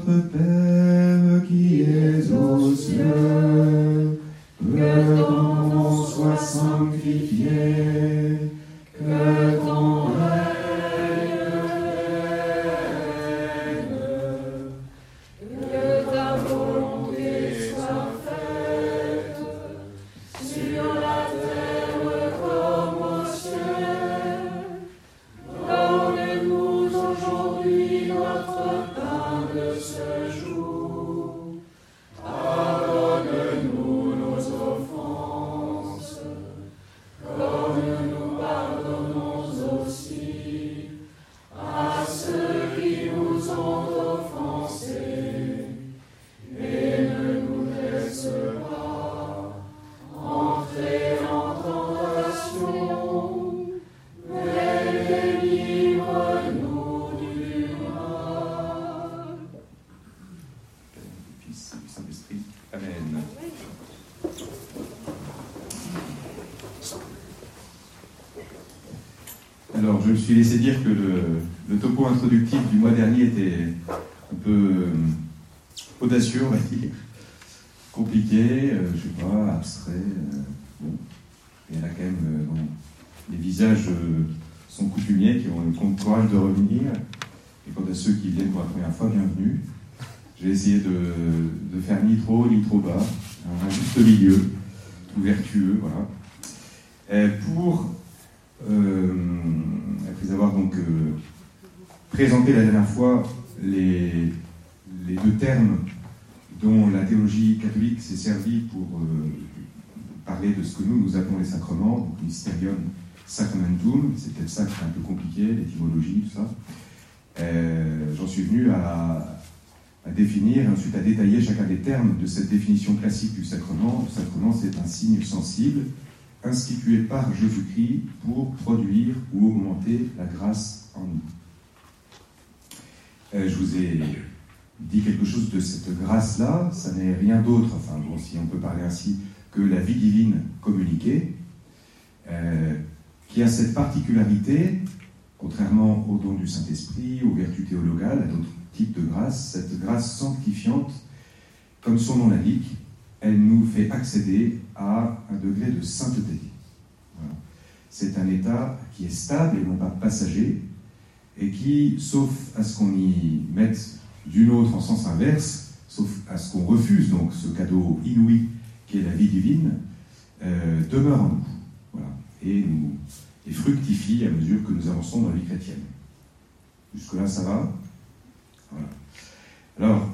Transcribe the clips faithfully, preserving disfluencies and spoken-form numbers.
Notre Père qui es aux cieux, que ton nom soit sanctifié, que ton règne vienne, que ta volonté soit faite, sur la terre comme au ciel. Donne-nous aujourd'hui notre pain de ce jour. Pardonne-nous nos offenses, comme nous pardonnons aussi à ceux qui nous ont offensés. Et ne nous laisse pas entrer en tentation, mais délivre-nous du mal. Fils du Saint-Esprit. Amen. Alors, je me suis laissé dire que le, le topo introductif du mois dernier était un peu euh, audacieux, on va dire, compliqué, euh, je sais pas, abstrait. Euh, bon. Et il y en a quand même, euh, bon, les visages euh, sont coutumiers, qui ont le courage de revenir. Et quant à ceux qui viennent pour la première fois, bienvenue. J'ai essayé de, de faire ni trop haut ni trop bas, un juste milieu, tout vertueux, voilà. Et pour, euh, après avoir donc euh, présenté la dernière fois les, les deux termes dont la théologie catholique s'est servie pour euh, parler de ce que nous, nous appelons les sacrements, donc mysterium sacramentum, c'est peut-être ça qui est un peu compliqué, l'étymologie, tout ça. Euh, j'en suis venu à à définir et ensuite à détailler chacun des termes de cette définition classique du sacrement. Le sacrement, c'est un signe sensible institué par Jésus-Christ pour produire ou augmenter la grâce en nous. Euh, je vous ai dit quelque chose de cette grâce-là. Ça n'est rien d'autre, enfin bon, si on peut parler ainsi, que la vie divine communiquée, euh, qui a cette particularité, contrairement au don du Saint-Esprit, aux vertus théologales, à d'autres type de grâce, cette grâce sanctifiante, comme son nom l'indique, elle nous fait accéder à un degré de sainteté. Voilà. C'est un état qui est stable et non pas passager, et qui, sauf à ce qu'on y mette d'une autre en sens inverse, sauf à ce qu'on refuse donc ce cadeau inouï qui est la vie divine, euh, demeure en nous. Voilà. Et, nous, et fructifie à mesure que nous avançons dans la vie chrétienne. Jusque-là, ça va ? Voilà. Alors,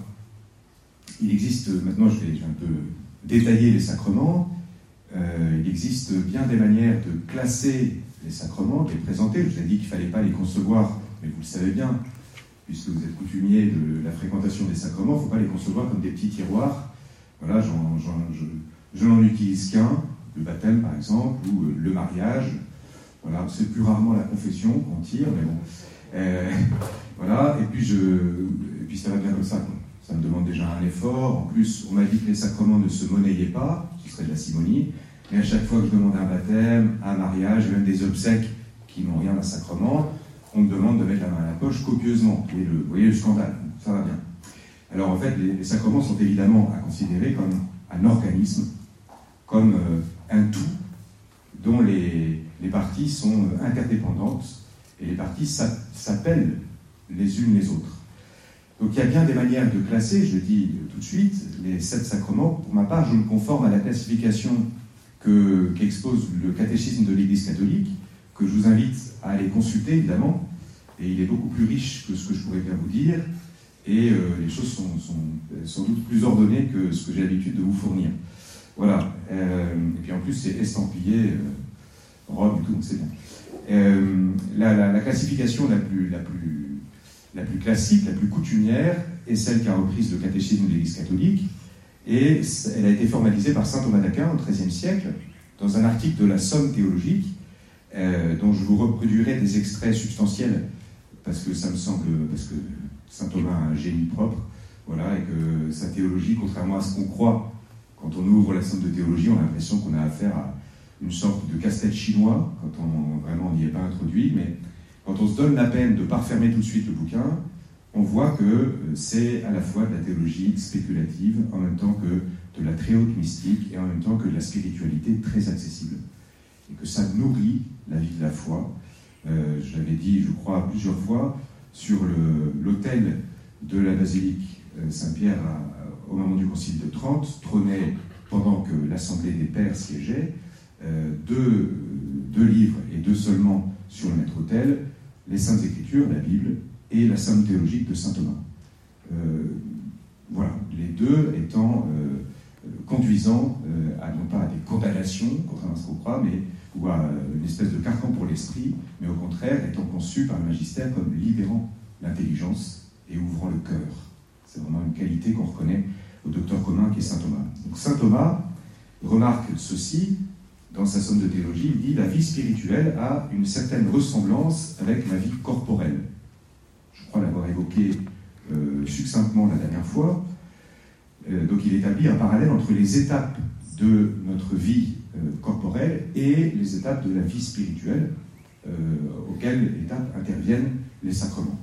il existe, maintenant je vais, je vais un peu détailler les sacrements, euh, il existe bien des manières de classer les sacrements, de les présenter. Je vous ai dit qu'il ne fallait pas les concevoir, mais vous le savez bien, puisque vous êtes coutumier de la fréquentation des sacrements, il ne faut pas les concevoir comme des petits tiroirs. Voilà, j'en, j'en, je, je n'en utilise qu'un, le baptême par exemple, ou le mariage. Voilà, c'est plus rarement la confession qu'on tire, mais bon. Euh, voilà, et puis, je, et puis ça va bien comme ça. Ça me demande déjà un effort. En plus, on m'a dit que les sacrements ne se monnayaient pas, ce serait de la simonie. Mais à chaque fois que je demande un baptême, un mariage, même des obsèques qui n'ont rien d'un sacrement, on me demande de mettre la main à la poche copieusement. Vous voyez le, vous voyez le scandale, ça va bien. Alors en fait, les, les sacrements sont évidemment à considérer comme un organisme, comme euh, un tout dont les, les parties sont interdépendantes et les parties s'appellent les unes les autres. Donc il y a bien des manières de classer, je le dis tout de suite, les sept sacrements. Pour ma part, je me conforme à la classification que, qu'expose le catéchisme de l'Église catholique, que je vous invite à aller consulter évidemment, et il est beaucoup plus riche que ce que je pourrais bien vous dire, et euh, les choses sont, sont sans doute plus ordonnées que ce que j'ai l'habitude de vous fournir. Voilà, euh, et puis en plus c'est estampillé, euh, Rome et tout, donc c'est bien. Euh, la, la, la classification la plus, la, plus, la plus classique, la plus coutumière, est celle qu'a reprise le catéchisme de l'Église catholique, et elle a été formalisée par saint Thomas d'Aquin au treizième siècle, dans un article de la Somme théologique, euh, dont je vous reproduirai des extraits substantiels, parce que ça me semble, parce que saint Thomas a un génie propre, voilà, et que sa théologie, contrairement à ce qu'on croit, quand on ouvre la Somme de théologie, on a l'impression qu'on a affaire à une sorte de casse-tête chinois, quand on vraiment n'y est pas introduit, mais quand on se donne la peine de ne pas refermer tout de suite le bouquin, on voit que c'est à la fois de la théologie spéculative, en même temps que de la très haute mystique, et en même temps que de la spiritualité très accessible. Et que ça nourrit la vie de la foi. Euh, je l'avais dit, je crois, plusieurs fois, sur le, l'autel de la basilique Saint-Pierre à, au moment du Concile de Trente, trônait, pendant que l'Assemblée des Pères siégeait, euh, deux, deux livres, et deux seulement sur le maître-autel, les Saintes Écritures, la Bible, et la Somme théologique de saint Thomas. Euh, voilà, les deux étant euh, conduisant euh, à non pas à des condamnations, contrairement à ce qu'on croit, mais ou à une espèce de carcan pour l'esprit, mais au contraire étant conçus par le magistère comme libérant l'intelligence et ouvrant le cœur. C'est vraiment une qualité qu'on reconnaît au docteur commun qui est saint Thomas. Donc saint Thomas remarque ceci dans sa Somme de théologie, il dit « La vie spirituelle a une certaine ressemblance avec la vie corporelle ». Je crois l'avoir évoqué euh, succinctement la dernière fois. Euh, donc il établit un parallèle entre les étapes de notre vie euh, corporelle et les étapes de la vie spirituelle, euh, auxquelles étapes interviennent les sacrements.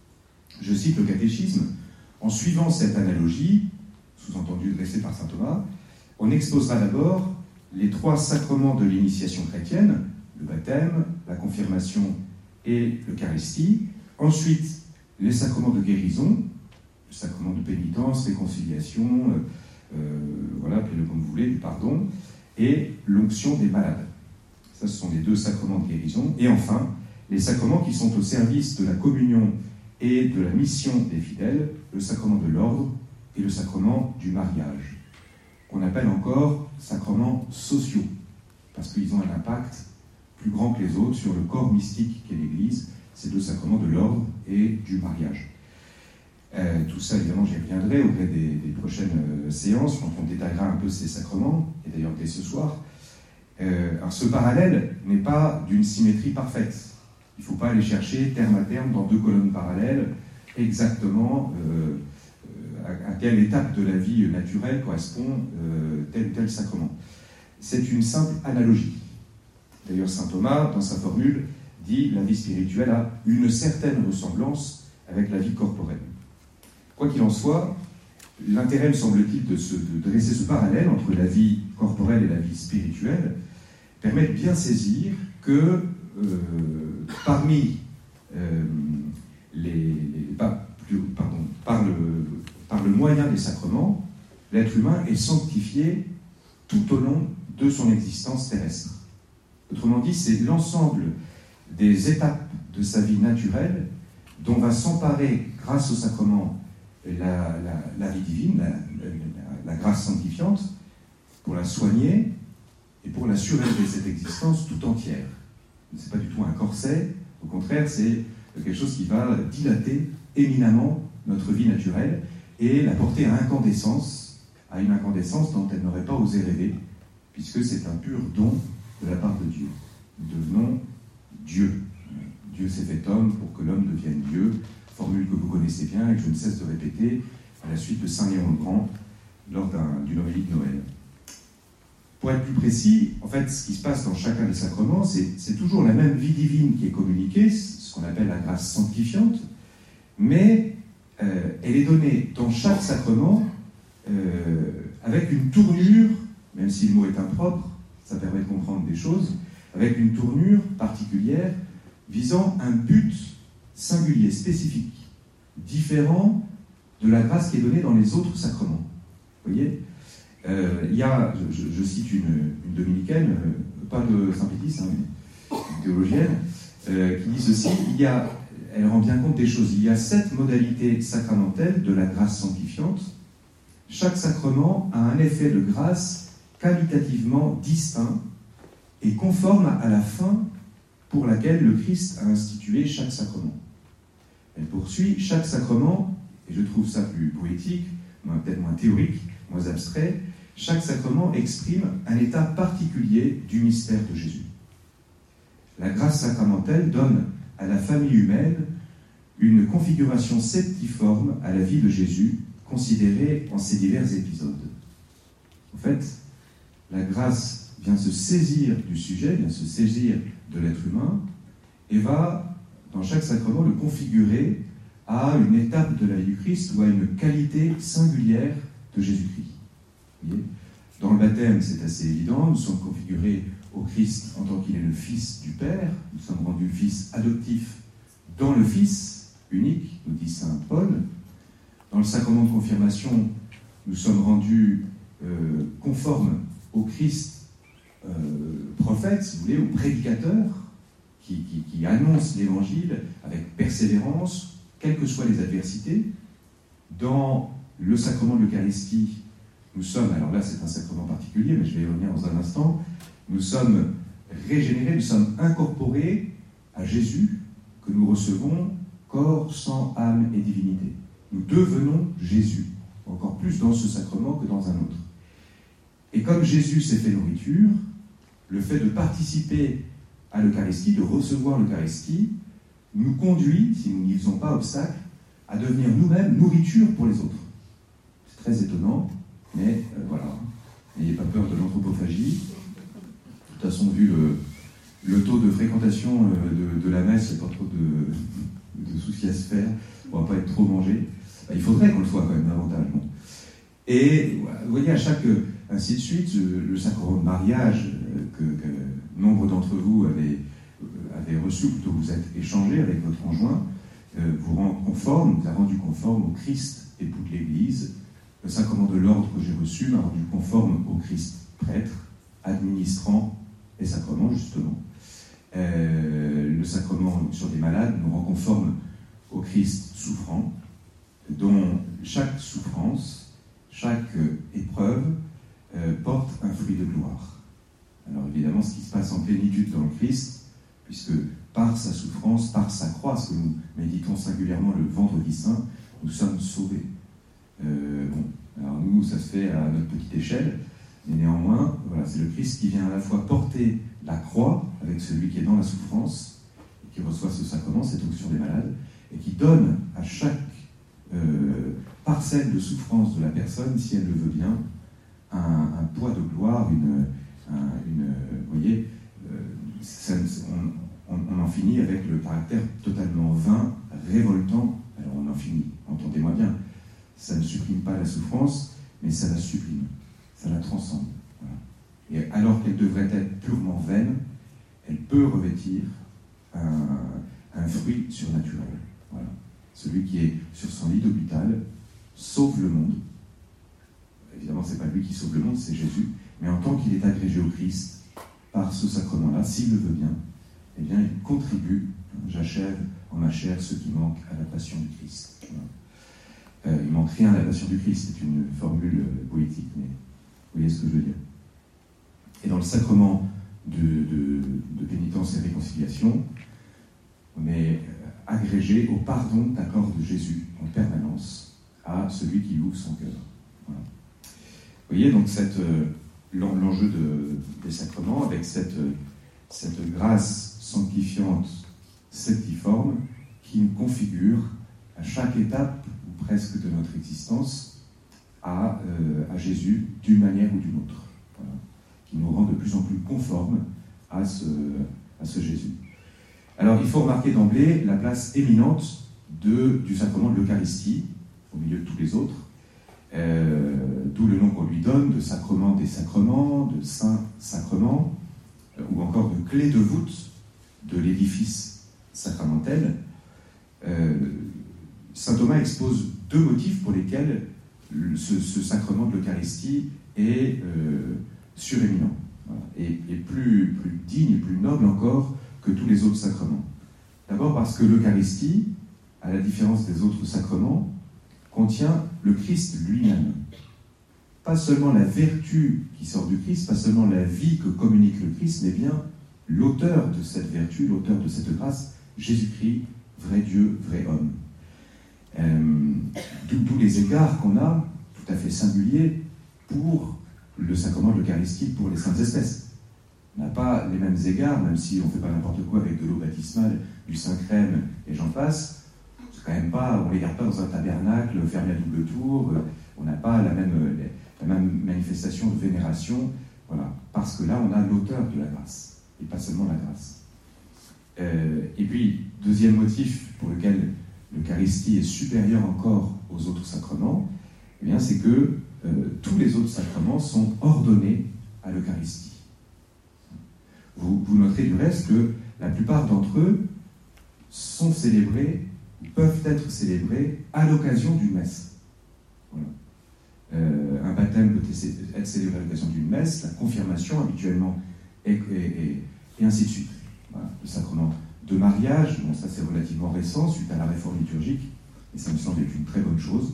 Je cite le catéchisme. En suivant cette analogie, sous-entendu dressée par saint Thomas, on exposera d'abord les trois sacrements de l'initiation chrétienne, le baptême, la confirmation et l'Eucharistie. Ensuite, les sacrements de guérison, le sacrement de pénitence, réconciliation, euh, euh, voilà, appelez-le comme vous voulez, du pardon, et l'onction des malades. Ça, ce sont les deux sacrements de guérison. Et enfin, les sacrements qui sont au service de la communion et de la mission des fidèles, le sacrement de l'ordre et le sacrement du mariage, qu'on appelle encore sacrements sociaux, parce qu'ils ont un impact plus grand que les autres sur le corps mystique qu'est l'Église, ces deux sacrements de l'ordre et du mariage. Euh, tout ça, évidemment, j'y reviendrai au gré des, des prochaines euh, séances, quand on détaillera un peu ces sacrements, et d'ailleurs dès ce soir. Euh, alors ce parallèle n'est pas d'une symétrie parfaite. Il ne faut pas aller chercher terme à terme dans deux colonnes parallèles exactement euh, à, à quelle étape de la vie naturelle correspond euh, tel ou tel sacrement. C'est une simple analogie. D'ailleurs, saint Thomas, dans sa formule, dit « la vie spirituelle a une certaine ressemblance avec la vie corporelle ». Quoi qu'il en soit, l'intérêt, me semble-t-il, de, ce, de dresser ce parallèle entre la vie corporelle et la vie spirituelle permet de bien saisir que euh, parmi euh, les, les pas, plus, pardon, par, le, par le moyen des sacrements, l'être humain est sanctifié tout au long de son existence terrestre. Autrement dit, c'est l'ensemble des étapes de sa vie naturelle dont va s'emparer, grâce au sacrement, la, la, la vie divine, la, la, la grâce sanctifiante, pour la soigner et pour la surélever cette existence tout entière. Ce n'est pas du tout un corset, au contraire, c'est quelque chose qui va dilater éminemment notre vie naturelle et la porter à incandescence, à une incandescence dont elle n'aurait pas osé rêver, puisque c'est un pur don de la part de Dieu. Nous devenons Dieu. Dieu s'est fait homme pour que l'homme devienne Dieu, formule que vous connaissez bien et que je ne cesse de répéter à la suite de saint Léon le Grand lors d'un, d'une homélie de Noël. Pour être plus précis, en fait, ce qui se passe dans chacun des sacrements, c'est, c'est toujours la même vie divine qui est communiquée, ce qu'on appelle la grâce sanctifiante, mais euh, elle est donnée dans chaque sacrement euh, avec une tournure, même si le mot est impropre, ça permet de comprendre des choses, avec une tournure particulière visant un but singulier, spécifique, différent de la grâce qui est donnée dans les autres sacrements. Vous voyez ? Euh, il y a, je, je cite une, une dominicaine, euh, pas de Saint-Pétis, hein, mais une théologienne, euh, qui dit ceci, il y a, elle rend bien compte des choses, il y a sept modalités sacramentelles de la grâce sanctifiante. Chaque sacrement a un effet de grâce qualitativement distinct et conforme à la fin pour laquelle le Christ a institué chaque sacrement. Elle poursuit, chaque sacrement, et je trouve ça plus poétique, peut-être moins théorique, moins abstrait, chaque sacrement exprime un état particulier du mystère de Jésus. La grâce sacramentelle donne à la famille humaine une configuration septiforme à la vie de Jésus, considérée en ses divers épisodes. En fait, la grâce vient se saisir du sujet, vient se saisir de l'être humain, et va, dans chaque sacrement, le configurer à une étape de la vie du Christ ou à une qualité singulière de Jésus-Christ. Vous voyez ? Dans le baptême, c'est assez évident, nous sommes configurés au Christ en tant qu'il est le Fils du Père, nous sommes rendus fils adoptifs dans le Fils unique, nous dit saint Paul. Dans le sacrement de confirmation, nous sommes rendus euh, conformes au Christ euh, prophète, si vous voulez, au prédicateur, qui, qui, qui annonce l'Évangile avec persévérance, quelles que soient les adversités. Dans le sacrement de l'Eucharistie, nous sommes, alors là c'est un sacrement particulier, mais je vais y revenir dans un instant, nous sommes régénérés, nous sommes incorporés à Jésus, que nous recevons corps, sang, âme et divinité. Nous devenons Jésus, encore plus dans ce sacrement que dans un autre. Et comme Jésus s'est fait nourriture, le fait de participer à l'Eucharistie, de recevoir l'Eucharistie, nous conduit, si nous n'y faisons pas obstacle, à devenir nous-mêmes nourriture pour les autres. C'est très étonnant, mais euh, voilà, n'ayez pas peur de l'anthropophagie. De toute façon, vu le, le taux de fréquentation euh, de, de la messe, il n'y a pas trop de, de soucis à se faire, on ne va pas être trop mangé. Ben, il faudrait qu'on le soit quand même davantage. Bon. Et vous voyez, à chaque, ainsi de suite, le sacrement de mariage que, que nombre d'entre vous avez, avez reçu, ou plutôt vous êtes échangé avec votre conjoint, euh, vous rend conforme, vous a rendu conforme au Christ, époux de l'Église. Le sacrement de l'ordre que j'ai reçu m'a rendu conforme au Christ, prêtre, administrant les sacrements, justement. Euh, le sacrement sur des malades nous rend conforme au Christ souffrant, dont chaque souffrance, chaque épreuve euh, porte un fruit de gloire. Alors évidemment, ce qui se passe en plénitude dans le Christ, puisque par sa souffrance, par sa croix, ce que nous méditons singulièrement le vendredi saint, nous sommes sauvés. Euh, bon, alors nous, ça se fait à notre petite échelle, mais néanmoins, voilà, c'est le Christ qui vient à la fois porter la croix avec celui qui est dans la souffrance, et qui reçoit ce sacrement, cette onction des malades, et qui donne à chaque euh, parcelle de souffrance de la personne, si elle le veut bien, un, un poids de gloire, une, un, une vous voyez, euh, ça, on, on, on en finit avec le caractère totalement vain, révoltant. Alors on en finit, entendez-moi bien. Ça ne supprime pas la souffrance, mais ça la sublime, ça la transcende. Voilà. Et alors qu'elle devrait être purement vaine, elle peut revêtir un, un fruit surnaturel. Voilà. Celui qui est sur son lit d'hôpital sauve le monde. Évidemment, ce n'est pas lui qui sauve le monde, c'est Jésus. Mais en tant qu'il est agrégé au Christ, par ce sacrement-là, s'il le veut bien, eh bien, il contribue, j'achève en ma chair ce qui manque à la passion du Christ. Voilà. Euh, il ne manque rien à la passion du Christ, c'est une formule poétique, mais vous voyez ce que je veux dire. Et dans le sacrement de, de, de pénitence et réconciliation, on est agrégé au pardon qu'accorde Jésus en permanence à celui qui ouvre son cœur. Voilà. Vous voyez donc cette, euh, l'enjeu de, des sacrements avec cette, cette grâce sanctifiante septiforme qui nous configure à chaque étape ou presque de notre existence à, euh, à Jésus d'une manière ou d'une autre, voilà, qui nous rend de plus en plus conformes à ce, à ce Jésus. Alors il faut remarquer d'emblée la place éminente de, du sacrement de l'Eucharistie au milieu de tous les autres, euh, d'où le nom qu'on lui donne de sacrement des sacrements, de saint sacrement, euh, ou encore de clé de voûte de l'édifice sacramentel. Euh, Saint Thomas expose deux motifs pour lesquels ce, ce sacrement de l'Eucharistie est euh, suréminent, voilà, et, et plus, plus digne et plus noble encore que tous les autres sacrements. D'abord parce que l'Eucharistie, à la différence des autres sacrements, contient le Christ lui-même. Pas seulement la vertu qui sort du Christ, pas seulement la vie que communique le Christ, mais bien l'auteur de cette vertu, l'auteur de cette grâce, Jésus-Christ, vrai Dieu, vrai homme. Euh, d'où les égards qu'on a, tout à fait singuliers, pour le sacrement de l'Eucharistie, pour les saintes espèces. On n'a pas les mêmes égards, même si on ne fait pas n'importe quoi avec de l'eau baptismale, du Saint-Crème et j'en passe. C'est quand même pas, on ne les garde pas dans un tabernacle fermé à double tour, on n'a pas la même, la même manifestation de vénération, voilà, parce que là on a l'auteur de la grâce, et pas seulement la grâce. Euh, et puis, deuxième motif pour lequel l'Eucharistie est supérieure encore aux autres sacrements, eh bien, c'est que euh, tous les autres sacrements sont ordonnés à l'Eucharistie. Vous, vous noterez du reste que la plupart d'entre eux sont célébrés, peuvent être célébrés à l'occasion d'une messe. Voilà. Euh, un baptême peut être célébré à l'occasion d'une messe, la confirmation habituellement, et, et, et, et ainsi de suite. Voilà. Le sacrement de mariage, bon, ça c'est relativement récent, suite à la réforme liturgique, et ça me semble être une très bonne chose.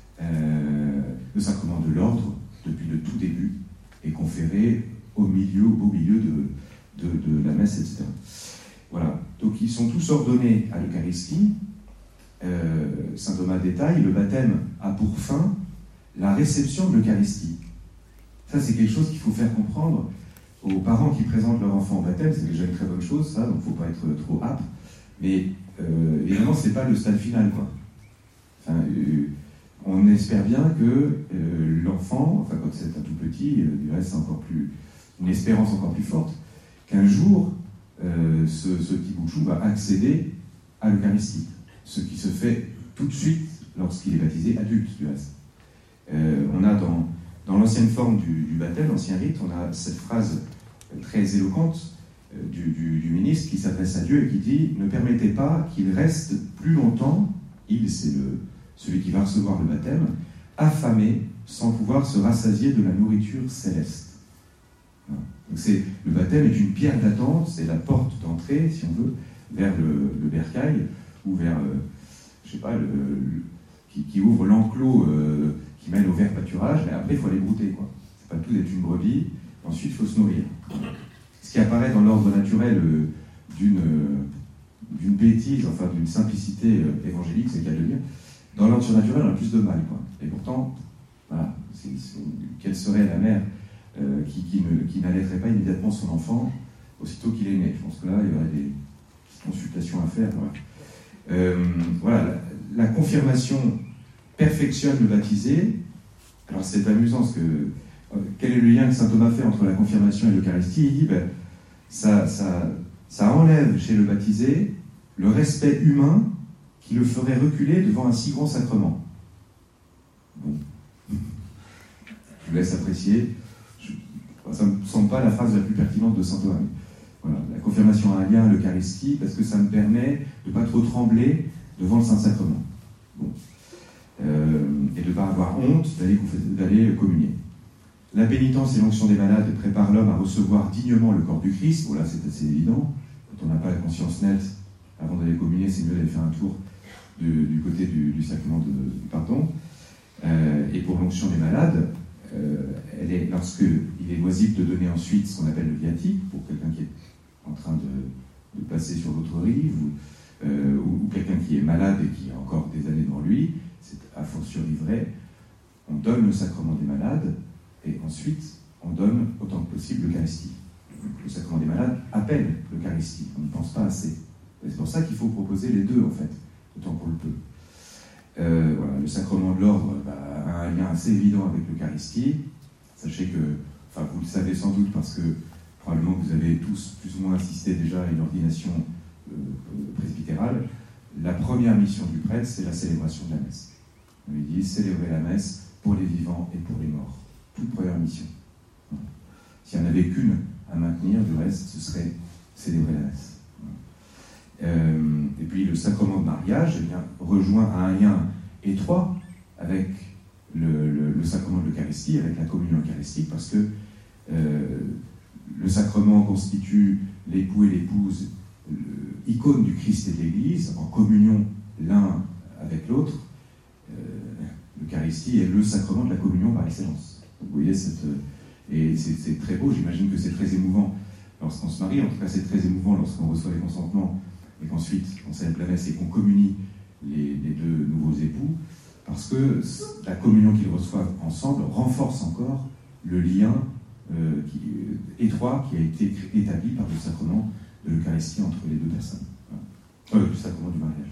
Euh, le sacrement de l'ordre, depuis le tout début, est conféré au milieu, au beau milieu de, de, de la messe, et cetera. Voilà. Donc ils sont tous ordonnés à l'Eucharistie. Euh, Saint Thomas détaille, le baptême a pour fin la réception de l'Eucharistie. Ça, c'est quelque chose qu'il faut faire comprendre aux parents qui présentent leur enfant au baptême. C'est déjà une très bonne chose, ça, donc il ne faut pas être trop âpre. Mais euh, évidemment, ce n'est pas le stade final, quoi. Enfin, euh, on espère bien que euh, l'enfant, enfin quand c'est un tout petit, euh, du reste c'est encore plus, une espérance encore plus forte, qu'un jour, euh, ce, ce petit bout de chou va accéder à l'Eucharistie. Ce qui se fait tout de suite lorsqu'il est baptisé adulte, du reste. Euh, on a dans, dans l'ancienne forme du, du baptême, l'ancien rite, on a cette phrase très éloquente euh, du, du, du ministre qui s'adresse à Dieu et qui dit « Ne permettez pas qu'il reste plus longtemps, il, c'est le, celui qui va recevoir le baptême, affamé sans pouvoir se rassasier de la nourriture céleste. » Donc c'est, le baptême est une pierre d'attente, c'est la porte d'entrée, si on veut, vers le, le bercail, ou vers, euh, je sais pas, le, le, qui, qui ouvre l'enclos euh, qui mène au vert pâturage, mais après il faut aller brouter, quoi. C'est pas tout d'être une brebis, ensuite il faut se nourrir. Ce qui apparaît dans l'ordre naturel euh, d'une, euh, d'une bêtise, enfin d'une simplicité euh, évangélique, c'est le cas de dire, dans l'ordre surnaturel on a plus de mal, quoi. Et pourtant, voilà, c'est, c'est, quelle serait la mère euh, qui, qui, ne, qui n'allaiterait pas immédiatement son enfant aussitôt qu'il est né? Je pense que là, il y aurait des consultations à faire, voilà. Euh, voilà, la, la confirmation perfectionne le baptisé. Alors c'est amusant, parce que euh, quel est le lien que saint Thomas fait entre la confirmation et l'Eucharistie? Il dit ben, ça, ça, ça enlève chez le baptisé le respect humain qui le ferait reculer devant un si grand sacrement. Bon. Je vous laisse apprécier. Je, ça ne me semble pas la phrase la plus pertinente de saint Thomas. Voilà, la confirmation a un lien à l'Eucharistie parce que ça me permet de ne pas trop trembler devant le Saint-Sacrement. Bon. Euh, et de ne pas avoir honte d'aller, d'aller communier. La pénitence et l'onction des malades préparent l'homme à recevoir dignement le corps du Christ. Bon, là, c'est assez évident. Quand on n'a pas la conscience nette, avant d'aller communier, c'est mieux d'aller faire un tour du, du côté du, du sacrement de, du pardon. Euh, et pour l'onction des malades, euh, elle est, lorsqu'il est loisible de donner ensuite ce qu'on appelle le viatique, pour quelqu'un qui est en train de, de passer sur l'autre rive, ou, euh, ou, ou quelqu'un qui est malade et qui a encore des années devant lui, c'est a fortiori vrai, on donne le sacrement des malades, et ensuite on donne autant que possible l'Eucharistie. Le sacrement des malades appelle l'Eucharistie, on n'y pense pas assez. Et c'est pour ça qu'il faut proposer les deux, en fait, autant qu'on le peut. Euh, voilà, le sacrement de l'ordre bah, a un lien assez évident avec l'Eucharistie. Sachez que, enfin vous le savez sans doute parce que probablement vous avez tous plus ou moins assisté déjà à une ordination euh, presbytérale. La première mission du prêtre, c'est la célébration de la messe. On lui dit célébrer la messe pour les vivants et pour les morts. Toute première mission. Voilà. S'il n'y en avait qu'une à maintenir, du reste, ce serait célébrer la messe. Voilà. Euh, et puis le sacrement de mariage eh bien, rejoint à un lien étroit avec le, le, le sacrement de l'Eucharistie, avec la communion eucharistique, parce que euh, le sacrement constitue l'époux et l'épouse, icône du Christ et de l'Église, en communion l'un avec l'autre. Euh, L'Eucharistie est le sacrement de la communion par excellence. Donc, vous voyez, cette, et c'est, c'est très beau, j'imagine que c'est très émouvant lorsqu'on se marie, en tout cas c'est très émouvant lorsqu'on reçoit les consentements et qu'ensuite on célèbre la messe et qu'on communie les, les deux nouveaux époux, parce que la communion qu'ils reçoivent ensemble renforce encore le lien euh, qui, euh, étroit qui a été établi par le sacrement de l'Eucharistie entre les deux personnes. Voilà. Euh, le sacrement du mariage.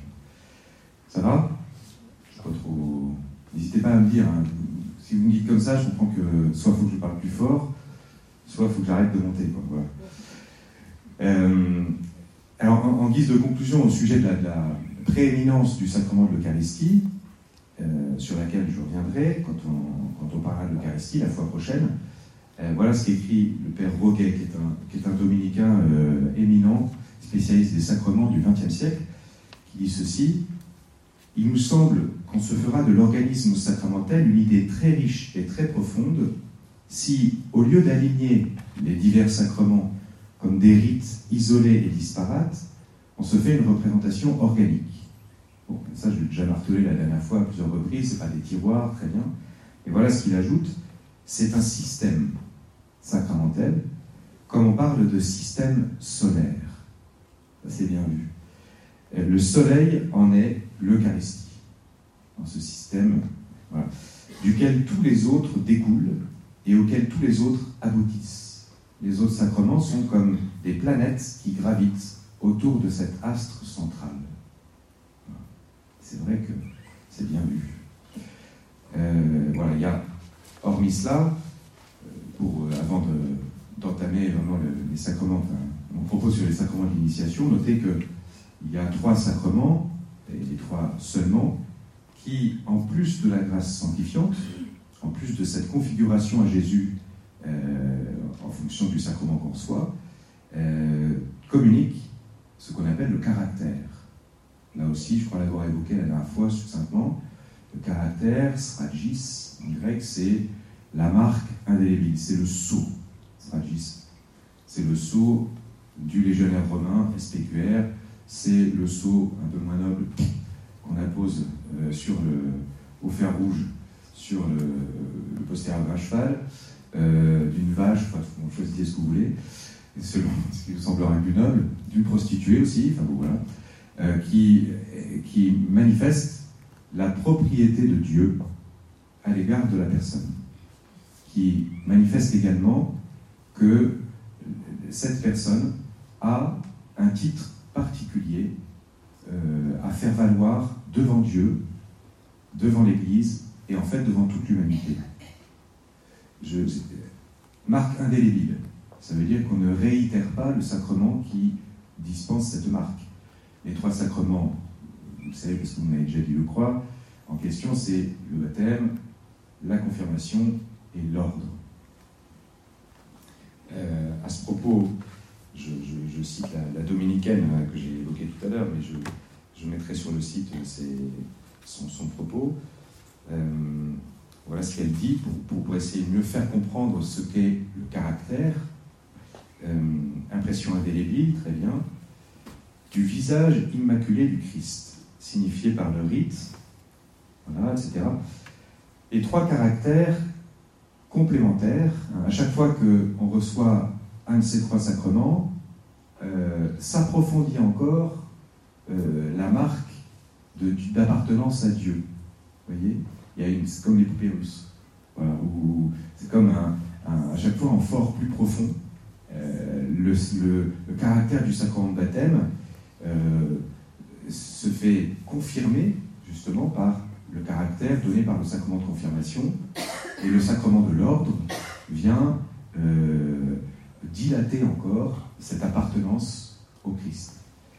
Ça va? Je ne sais pas trop... N'hésitez pas à me dire, hein. Si vous me dites comme ça, je comprends que soit il faut que je parle plus fort, soit il faut que j'arrête de monter, quoi. Voilà. Euh, alors, en, en guise de conclusion au sujet de la, de la prééminence du sacrement de l'Eucharistie, euh, sur laquelle je reviendrai quand on, quand on parlera de l'Eucharistie la fois prochaine. Euh, voilà ce qu'écrit le père Roguet, qui est un, qui est un dominicain euh, éminent, spécialiste des sacrements du vingtième siècle, qui dit ceci: « Il nous semble qu'on se fera de l'organisme sacramentel une idée très riche et très profonde si, au lieu d'aligner les divers sacrements comme des rites isolés et disparates, on se fait une représentation organique. » Bon, ça, je l'ai déjà martelé la dernière fois à plusieurs reprises, c'est pas des tiroirs, très bien. Et voilà ce qu'il ajoute: c'est un système sacramentel, comme on parle de système solaire. Ça, c'est bien vu. Le soleil en est l'Eucharistie, dans ce système, voilà, duquel tous les autres découlent et auquel tous les autres aboutissent. Les autres sacrements sont comme des planètes qui gravitent autour de cet astre central. Voilà. C'est vrai que c'est bien vu. Euh, voilà, il y a, hormis cela, pour, avant de, d'entamer vraiment le, les sacrements, enfin, mon propos sur les sacrements de l'initiation, notez qu'il y a trois sacrements, et les trois seulement, qui, en plus de la grâce sanctifiante, en plus de cette configuration à Jésus euh, en fonction du sacrement qu'on reçoit, euh, communiquent ce qu'on appelle le caractère. Là aussi, je crois l'avoir évoqué la dernière fois succinctement, le caractère, sragis, en grec, c'est la marque indélébile, c'est le sceau. Sragis, c'est le sceau du légionnaire romain, S P Q R, c'est le sceau un peu moins noble qu'on appose euh, sur le, au fer rouge sur le, le postérieur d'un cheval, euh, d'une vache, enfin, bon, choisissez ce que vous voulez, selon ce qui vous semblera plus noble, d'une prostituée aussi, enfin bon, voilà, euh, qui, qui manifeste la propriété de Dieu à l'égard de la personne, qui manifeste également que cette personne a un titre particulier euh, à faire valoir devant Dieu, devant l'Église et en fait devant toute l'humanité. Je, marque indélébile, ça veut dire qu'on ne réitère pas le sacrement qui dispense cette marque. Les trois sacrements, vous le savez parce que vous m'avez déjà dit le croix, en question c'est le baptême, la confirmation et l'ordre. Euh, à ce propos, je, je, je cite la, la dominicaine hein, que j'ai évoquée tout à l'heure, mais je, je mettrai sur le site ses, son, son propos. Euh, voilà ce qu'elle dit pour, pour, pour essayer de mieux faire comprendre ce qu'est le caractère. Euh, impression indélébile, très bien, du visage immaculé du Christ, signifié par le rite, voilà, et cetera. Les trois caractères complémentaires, hein, à chaque fois qu'on reçoit un de ces trois sacrements, euh, s'approfondit encore euh, la marque de, d'appartenance à Dieu. Vous voyez, il y a une, c'est comme les poupées russes, voilà, où c'est comme un, un, à chaque fois un fort plus profond. Euh, le, le, le caractère du sacrement de baptême euh, se fait confirmer justement par le caractère donné par le sacrement de confirmation, et le sacrement de l'ordre vient euh, dilater encore cette appartenance au Christ.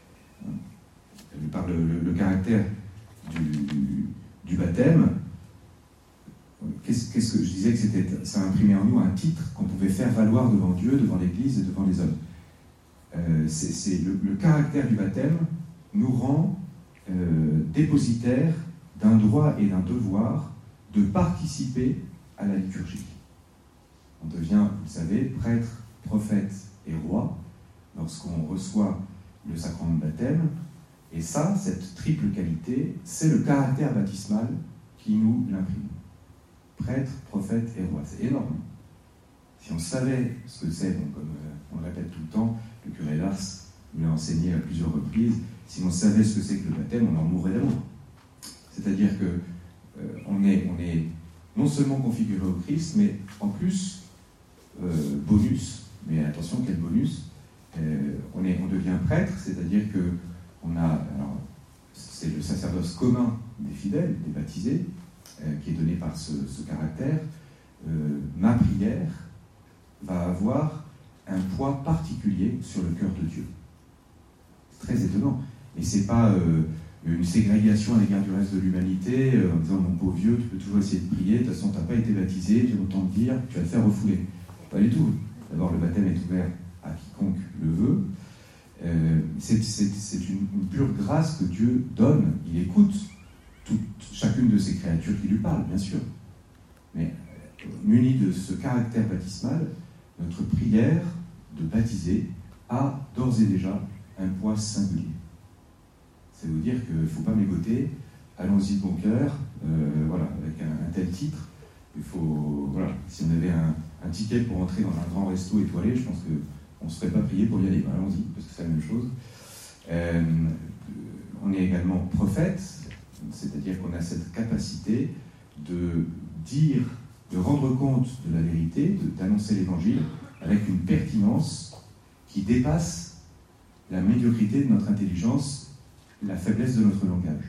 Par le, le, le caractère du, du baptême, qu'est-ce, qu'est-ce que je disais que c'était, ça imprimait en nous un titre qu'on pouvait faire valoir devant Dieu, devant l'Église et devant les hommes. Euh, c'est, c'est le, le caractère du baptême nous rend euh, dépositaires d'un droit et d'un devoir de participer à la liturgie. On devient, vous le savez, prêtre, prophète et roi lorsqu'on reçoit le sacrement de baptême. Et ça, cette triple qualité, c'est le caractère baptismal qui nous l'imprime. Prêtre, prophète et roi. C'est énorme. Si on savait ce que c'est, bon, comme euh, on le répète tout le temps, le curé d'Ars nous l'a enseigné à plusieurs reprises, si on savait ce que c'est que le baptême, on en mourrait d'amour. C'est-à-dire que euh, on, est, on est non seulement configuré au Christ, mais en plus, euh, bonus, mais attention, quel bonus, euh, on, est, on devient prêtre, c'est-à-dire que on a, alors, c'est le sacerdoce commun des fidèles, des baptisés, euh, qui est donné par ce, ce caractère. Euh, ma prière va avoir un poids particulier sur le cœur de Dieu. C'est très étonnant. Et c'est pas, euh, une ségrégation à l'égard du reste de l'humanité, euh, en disant mon pauvre vieux, tu peux toujours essayer de prier, de toute façon tu n'as pas été baptisé, j'ai autant te dire, tu vas te faire refouler. Pas du tout. D'abord, le baptême est ouvert à quiconque le veut. Euh, c'est c'est, c'est une, une pure grâce que Dieu donne. Il écoute toute, chacune de ces créatures qui lui parlent, bien sûr. Mais euh, muni de ce caractère baptismal, notre prière de baptiser a d'ores et déjà un poids singulier. C'est vous dire qu'il ne faut pas mégoter, allons-y de bon cœur, euh, voilà, avec un, un tel titre. Il faut, voilà, si on avait un, un ticket pour entrer dans un grand resto étoilé, je pense qu'on ne se ferait pas prier pour y aller. Ben, allons-y, parce que c'est la même chose. Euh, on est également prophète, c'est-à-dire qu'on a cette capacité de dire, de rendre compte de la vérité, de, d'annoncer l'évangile avec une pertinence qui dépasse la médiocrité de notre intelligence, la faiblesse de notre langage.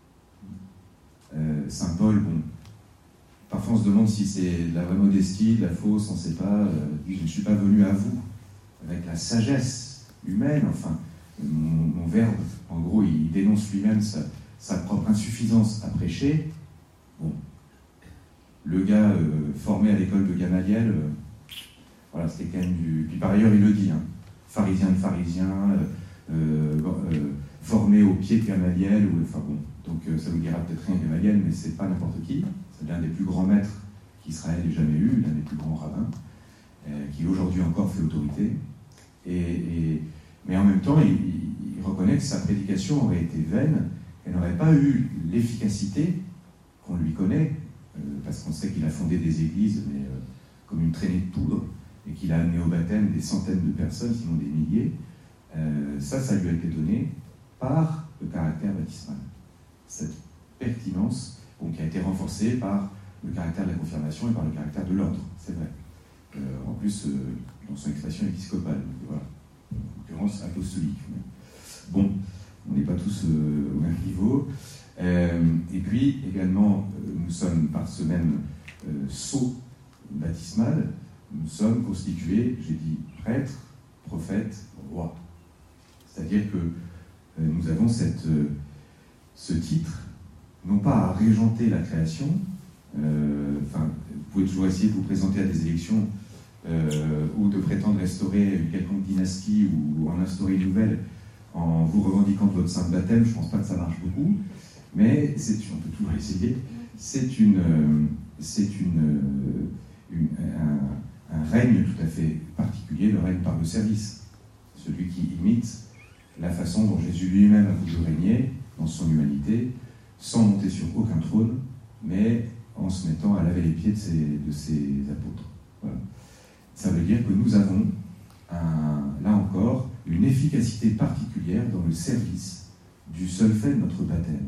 Euh, Saint Paul, bon, parfois on se demande si c'est de la vraie modestie, de la fausse, on ne sait pas. Euh, je ne suis pas venu à vous avec la sagesse humaine, enfin, mon, mon verbe, en gros, il dénonce lui-même sa, sa propre insuffisance à prêcher. Bon, le gars euh, formé à l'école de Gamaliel, euh, voilà, c'était quand même du... Puis par ailleurs, il le dit, hein, pharisien de pharisien, euh, euh, euh, formé au pied de Gamaliel, ou, enfin bon, donc euh, ça vous dira peut-être rien Gamaliel, mais c'est pas n'importe qui, c'est l'un des plus grands maîtres qu'Israël ait jamais eu, l'un des plus grands rabbins, euh, qui aujourd'hui encore fait autorité, et, et, mais en même temps, il, il, il reconnaît que sa prédication aurait été vaine, elle n'aurait pas eu l'efficacité qu'on lui connaît, euh, parce qu'on sait qu'il a fondé des églises, mais euh, comme une traînée de poudre, et qu'il a amené au baptême des centaines de personnes, sinon des milliers. Euh, ça, ça lui a été donné par le caractère baptismal. Cette pertinence, donc, qui a été renforcée par le caractère de la confirmation et par le caractère de l'ordre, c'est vrai. Euh, en plus, euh, dans son expression épiscopale, donc, voilà, en l'occurrence apostolique. Bon, on n'est pas tous euh, au même niveau. Euh, et puis, également, euh, nous sommes, par ce même euh, sceau baptismal, nous sommes constitués, j'ai dit, prêtres, prophètes, rois. C'est-à-dire que euh, nous avons cette, euh, ce titre, non pas à régenter la création, euh, enfin, vous pouvez toujours essayer de vous présenter à des élections euh, ou de prétendre restaurer une quelconque dynastie ou, ou en instaurer une nouvelle en vous revendiquant de votre saint de baptême, je ne pense pas que ça marche beaucoup, mais c'est, on peut toujours essayer, c'est une, euh, c'est une, une, un, un règne tout à fait particulier, le règne par le service, celui qui imite la façon dont Jésus lui-même a voulu régner dans son humanité, sans monter sur aucun trône, mais en se mettant à laver les pieds de ses, de ses apôtres. Voilà. Ça veut dire que nous avons, un, là encore, une efficacité particulière dans le service du seul fait de notre baptême.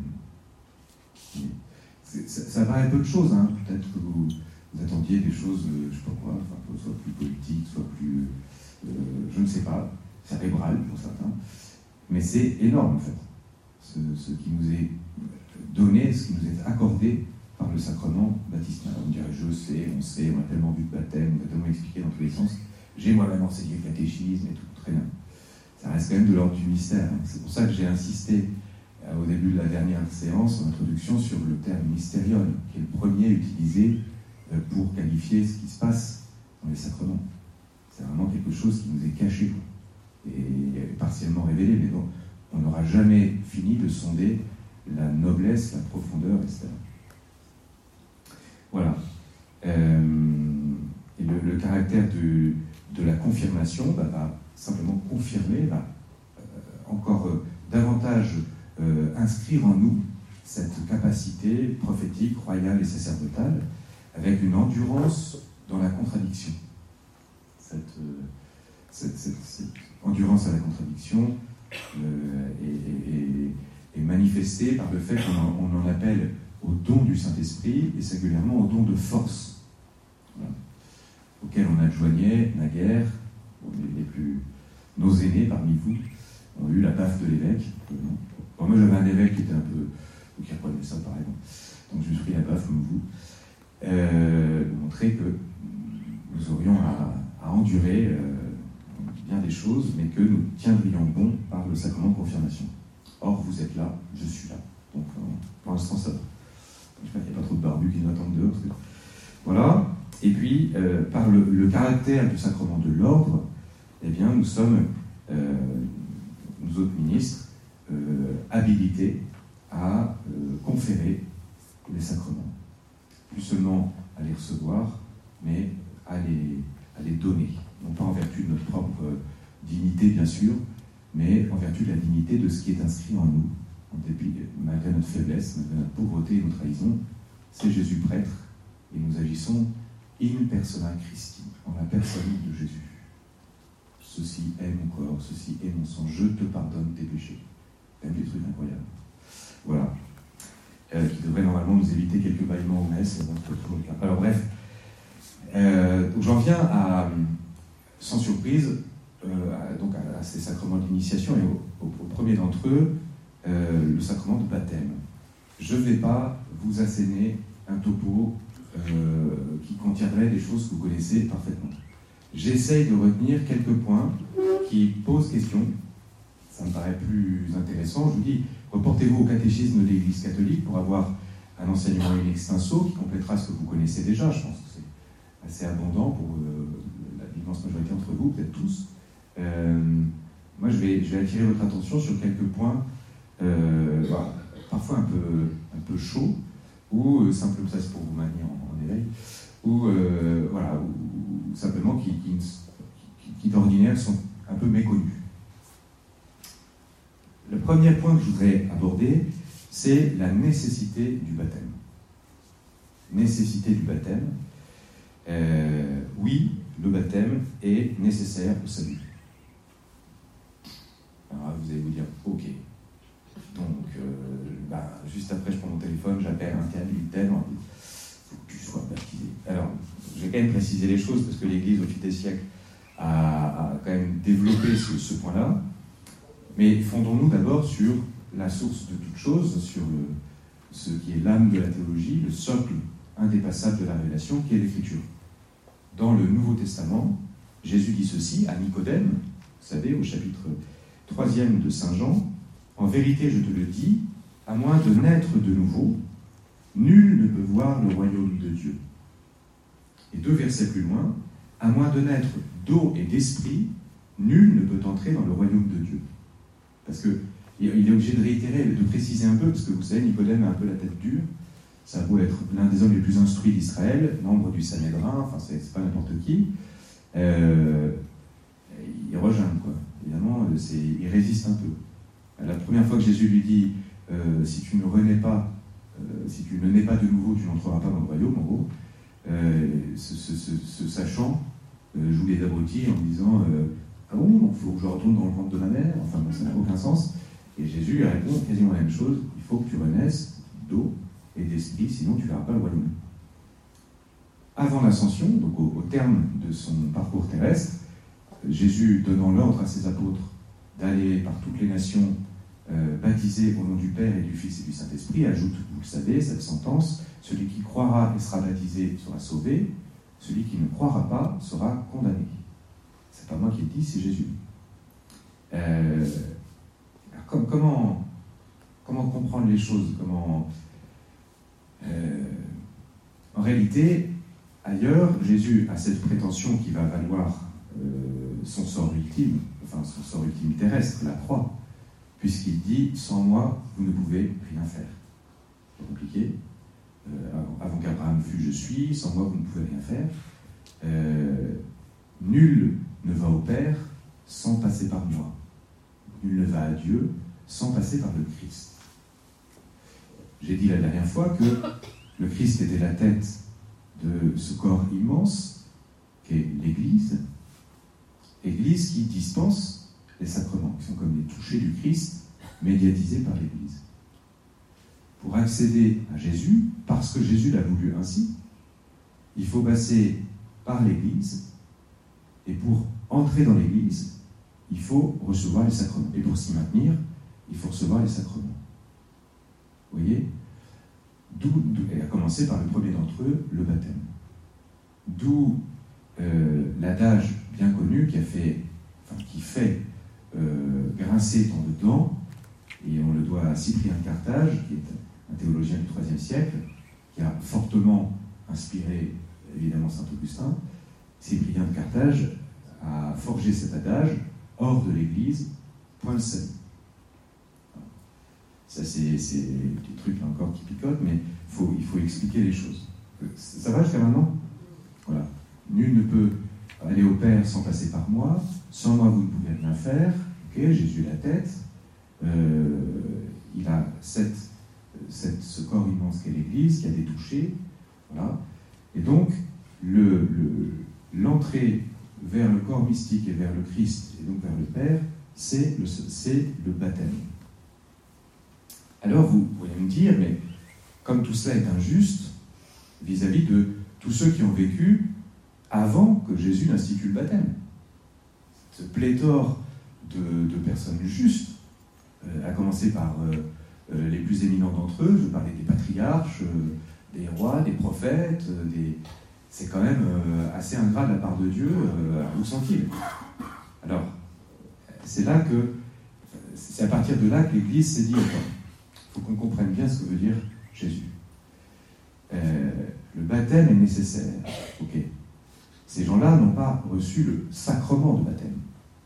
C'est, ça, ça paraît peu de choses, hein. Peut-être que vous, vous attendiez des choses, euh, je ne sais pas quoi, enfin, soit plus politiques, soit plus, euh, je ne sais pas, cérébrales pour certains, mais c'est énorme en fait, ce, ce qui nous est donné, ce qui nous est accordé par le sacrement baptismal. On dirait, je sais, on sait, on a tellement vu de baptême, on a tellement expliqué dans tous les sens, j'ai moi-même enseigné le catéchisme et tout, très bien. Ça reste quand même de l'ordre du mystère. C'est pour ça que j'ai insisté euh, au début de la dernière séance, en introduction, sur le terme mysterion, qui est le premier utilisé euh, pour qualifier ce qui se passe dans les sacrements. C'est vraiment quelque chose qui nous est caché et partiellement révélé, mais bon, on n'aura jamais fini de sonder la noblesse, la profondeur, et cetera. Voilà. Euh, et le, le caractère de, de la confirmation bah, va simplement confirmer, va euh, encore euh, davantage euh, inscrire en nous cette capacité prophétique, royale et sacerdotale, avec une endurance dans la contradiction. Cette, euh, cette, cette, cette endurance à la contradiction euh, est, est, est manifestée par le fait qu'on en, on en appelle au don du Saint-Esprit et singulièrement au don de force, voilà, auquel on adjoignait naguère, les, les plus, nos aînés parmi vous ont eu la baffe de l'évêque. Bon, moi j'avais un évêque qui était un peu, qui reprenait ça pareil, donc je me suis pris la baffe comme vous, euh, de montrer que nous aurions à, à endurer euh, bien des choses, mais que nous tiendrions bon par le sacrement de confirmation. Or, vous êtes là, je suis là. Donc, euh, pour l'instant, ça va. J'espère qu'il n'y a pas trop de barbus qui nous attendent dehors. Parce que... Voilà. Et puis, euh, par le, le caractère du sacrement de l'ordre, eh bien, nous sommes, euh, nous autres ministres, euh, habilités à euh, conférer les sacrements. Plus seulement à les recevoir, mais à les, à les donner. Non pas en vertu de notre propre euh, dignité, bien sûr, mais en vertu de la dignité de ce qui est inscrit en nous, en dépit, malgré notre faiblesse, malgré notre pauvreté et nos trahisons. C'est Jésus prêtre, et nous agissons in persona Christi, en la personne de Jésus. Ceci est mon corps, ceci est mon sang, je te pardonne tes péchés. C'est un des trucs incroyables. Voilà. Euh, qui devrait normalement nous éviter quelques bâillements aux messes. Alors bref, euh, donc j'en viens à, sans surprise, euh, à, donc à, à ces sacrements d'initiation, et au, au, au premier d'entre eux, euh, le sacrement de baptême. Je ne vais pas vous asséner un topo euh, qui contiendrait des choses que vous connaissez parfaitement. J'essaye de retenir quelques points qui posent question. Ça me paraît plus intéressant. Je vous dis, reportez-vous au catéchisme de l'Église catholique pour avoir un enseignement in extenso qui complétera ce que vous connaissez déjà. Je pense que c'est assez abondant pour euh, l'immense majorité d'entre vous, peut-être tous. Euh, moi, je vais, je vais attirer votre attention sur quelques points euh, voilà, parfois un peu, un peu chauds, ou euh, simplement, ça c'est pour vous maintenir en, en éveil, ou, euh, voilà, ou, ou simplement qui, qui, qui, qui d'ordinaire sont un peu méconnus. Le premier point que je voudrais aborder, c'est la nécessité du baptême. Nécessité du baptême. Euh, oui, le baptême est nécessaire au salut. Alors vous allez vous dire, ok. Donc, euh, bah, juste après, je prends mon téléphone, j'appelle un tel, une telle, il faut que tu sois baptisé. Alors, je vais quand même préciser les choses, parce que l'Église, au fil des siècles, a, a quand même développé ce, ce point-là. Mais fondons-nous d'abord sur la source de toute chose, sur le, ce qui est l'âme de la théologie, le socle indépassable de la révélation, qui est l'Écriture. Dans le Nouveau Testament, Jésus dit ceci à Nicodème, vous savez, au chapitre troisième de Saint Jean, « En vérité, je te le dis, à moins de naître de nouveau, nul ne peut voir le royaume de Dieu. » Et deux versets plus loin, « À moins de naître d'eau et d'esprit, nul ne peut entrer dans le royaume de Dieu. » Parce qu'il est obligé de réitérer, de préciser un peu, parce que vous savez, Nicodème a un peu la tête dure. Ça a beau être l'un des hommes les plus instruits d'Israël, membre du Sanhédrin, enfin, c'est, c'est pas n'importe qui. Euh, il rejeune, quoi. Évidemment, c'est, il résiste un peu. La première fois que Jésus lui dit euh, si tu ne renais pas, euh, si tu ne nais pas de nouveau, tu n'entreras pas dans le royaume, en gros, euh, ce, ce, ce, ce sachant euh, joue les abrutis en disant euh, ah bon, donc il faut que je retourne dans le ventre de ma mère, enfin bon, ça n'a aucun sens. Et Jésus lui répond quasiment la même chose, il faut que tu renaisses d'eau et d'esprit, sinon tu ne verras pas le royaume. Avant l'ascension, donc au, au terme de son parcours terrestre, Jésus donnant l'ordre à ses apôtres d'aller par toutes les nations euh, baptiser au nom du Père et du Fils et du Saint-Esprit, ajoute, vous le savez, cette sentence, celui qui croira et sera baptisé sera sauvé, celui qui ne croira pas sera condamné. C'est pas moi qui le dis, c'est Jésus. Euh, alors, comme, comment, comment comprendre les choses comment, euh, En réalité, ailleurs, Jésus a cette prétention qui va valoir euh, son sort ultime, enfin son sort ultime terrestre, la croix, puisqu'il dit « Sans moi, vous ne pouvez rien faire ». C'est compliqué. Euh, avant, avant qu'Abraham fût « Je suis », sans moi, vous ne pouvez rien faire. Euh, nul ne va au Père sans passer par moi. Nul ne va à Dieu sans passer par le Christ. J'ai dit la dernière fois que le Christ était la tête de ce corps immense qu'est l'Église, Église qui dispense les sacrements, qui sont comme les touchés du Christ, médiatisés par l'Église. Pour accéder à Jésus, parce que Jésus l'a voulu ainsi, il faut passer par l'Église, et pour entrer dans l'Église, il faut recevoir les sacrements. Et pour s'y maintenir, il faut recevoir les sacrements. Vous voyez ? D'où, d'où, et à commencer par le premier d'entre eux, le baptême. D'où euh, l'adage bien connu qui, a fait, enfin, qui fait euh, grincer dans le dent Et on le doit à Cyprien de Carthage, qui est un théologien du troisième siècle, qui a fortement inspiré évidemment saint Augustin. Cyprien de Carthage a forgé cet adage, hors de l'Église, point de salut. Ça, c'est, c'est des petits trucs là encore qui picotent, mais faut, il faut expliquer les choses. Ça va jusqu'à maintenant ? Voilà. Nul ne peut aller au Père sans passer par moi. Sans moi, vous ne pouvez rien faire. Ok, Jésus est la tête. Euh, il a cette, cette, ce corps immense qu'est l'Église, qui a des touchés. Voilà. Et donc, le, le, l'entrée vers le corps mystique et vers le Christ, et donc vers le Père, c'est le, c'est le baptême. Alors, vous pourriez me dire, mais comme tout cela est injuste, vis-à-vis de tous ceux qui ont vécu avant que Jésus n'institue le baptême. Ce pléthore de, de personnes justes, euh, à commencer par euh, euh, les plus éminents d'entre eux, je parlais des patriarches, euh, des rois, des prophètes, euh, des... c'est quand même euh, assez ingrat de la part de Dieu, euh, où sont-ils ? Alors, c'est là que, c'est à partir de là que l'Église s'est dit, il faut qu'on comprenne bien ce que veut dire Jésus. Euh, le baptême est nécessaire, ok. Ces gens-là n'ont pas reçu le sacrement de baptême.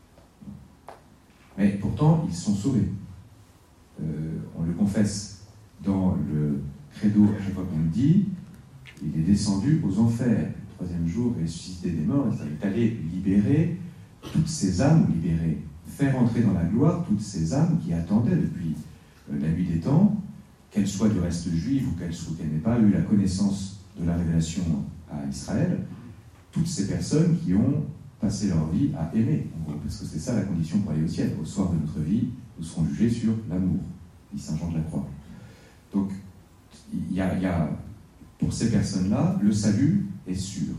Mais pourtant, ils sont sauvés. Euh, on le confesse dans le credo, à chaque fois qu'on le dit, il est descendu aux enfers. Le troisième jour, ressuscité des morts, il est allé libérer toutes ces âmes libérées, faire entrer dans la gloire toutes ces âmes qui attendaient depuis euh, la nuit des temps, qu'elles soient du reste juives ou qu'elles soient, qu'elles n'aient pas eu la connaissance de la révélation à Israël, toutes ces personnes qui ont passé leur vie à aimer, en gros, parce que c'est ça la condition pour aller au ciel. Au soir de notre vie, nous serons jugés sur l'amour, dit saint Jean de la Croix. Donc, il y a, il y a pour ces personnes-là, le salut est sûr.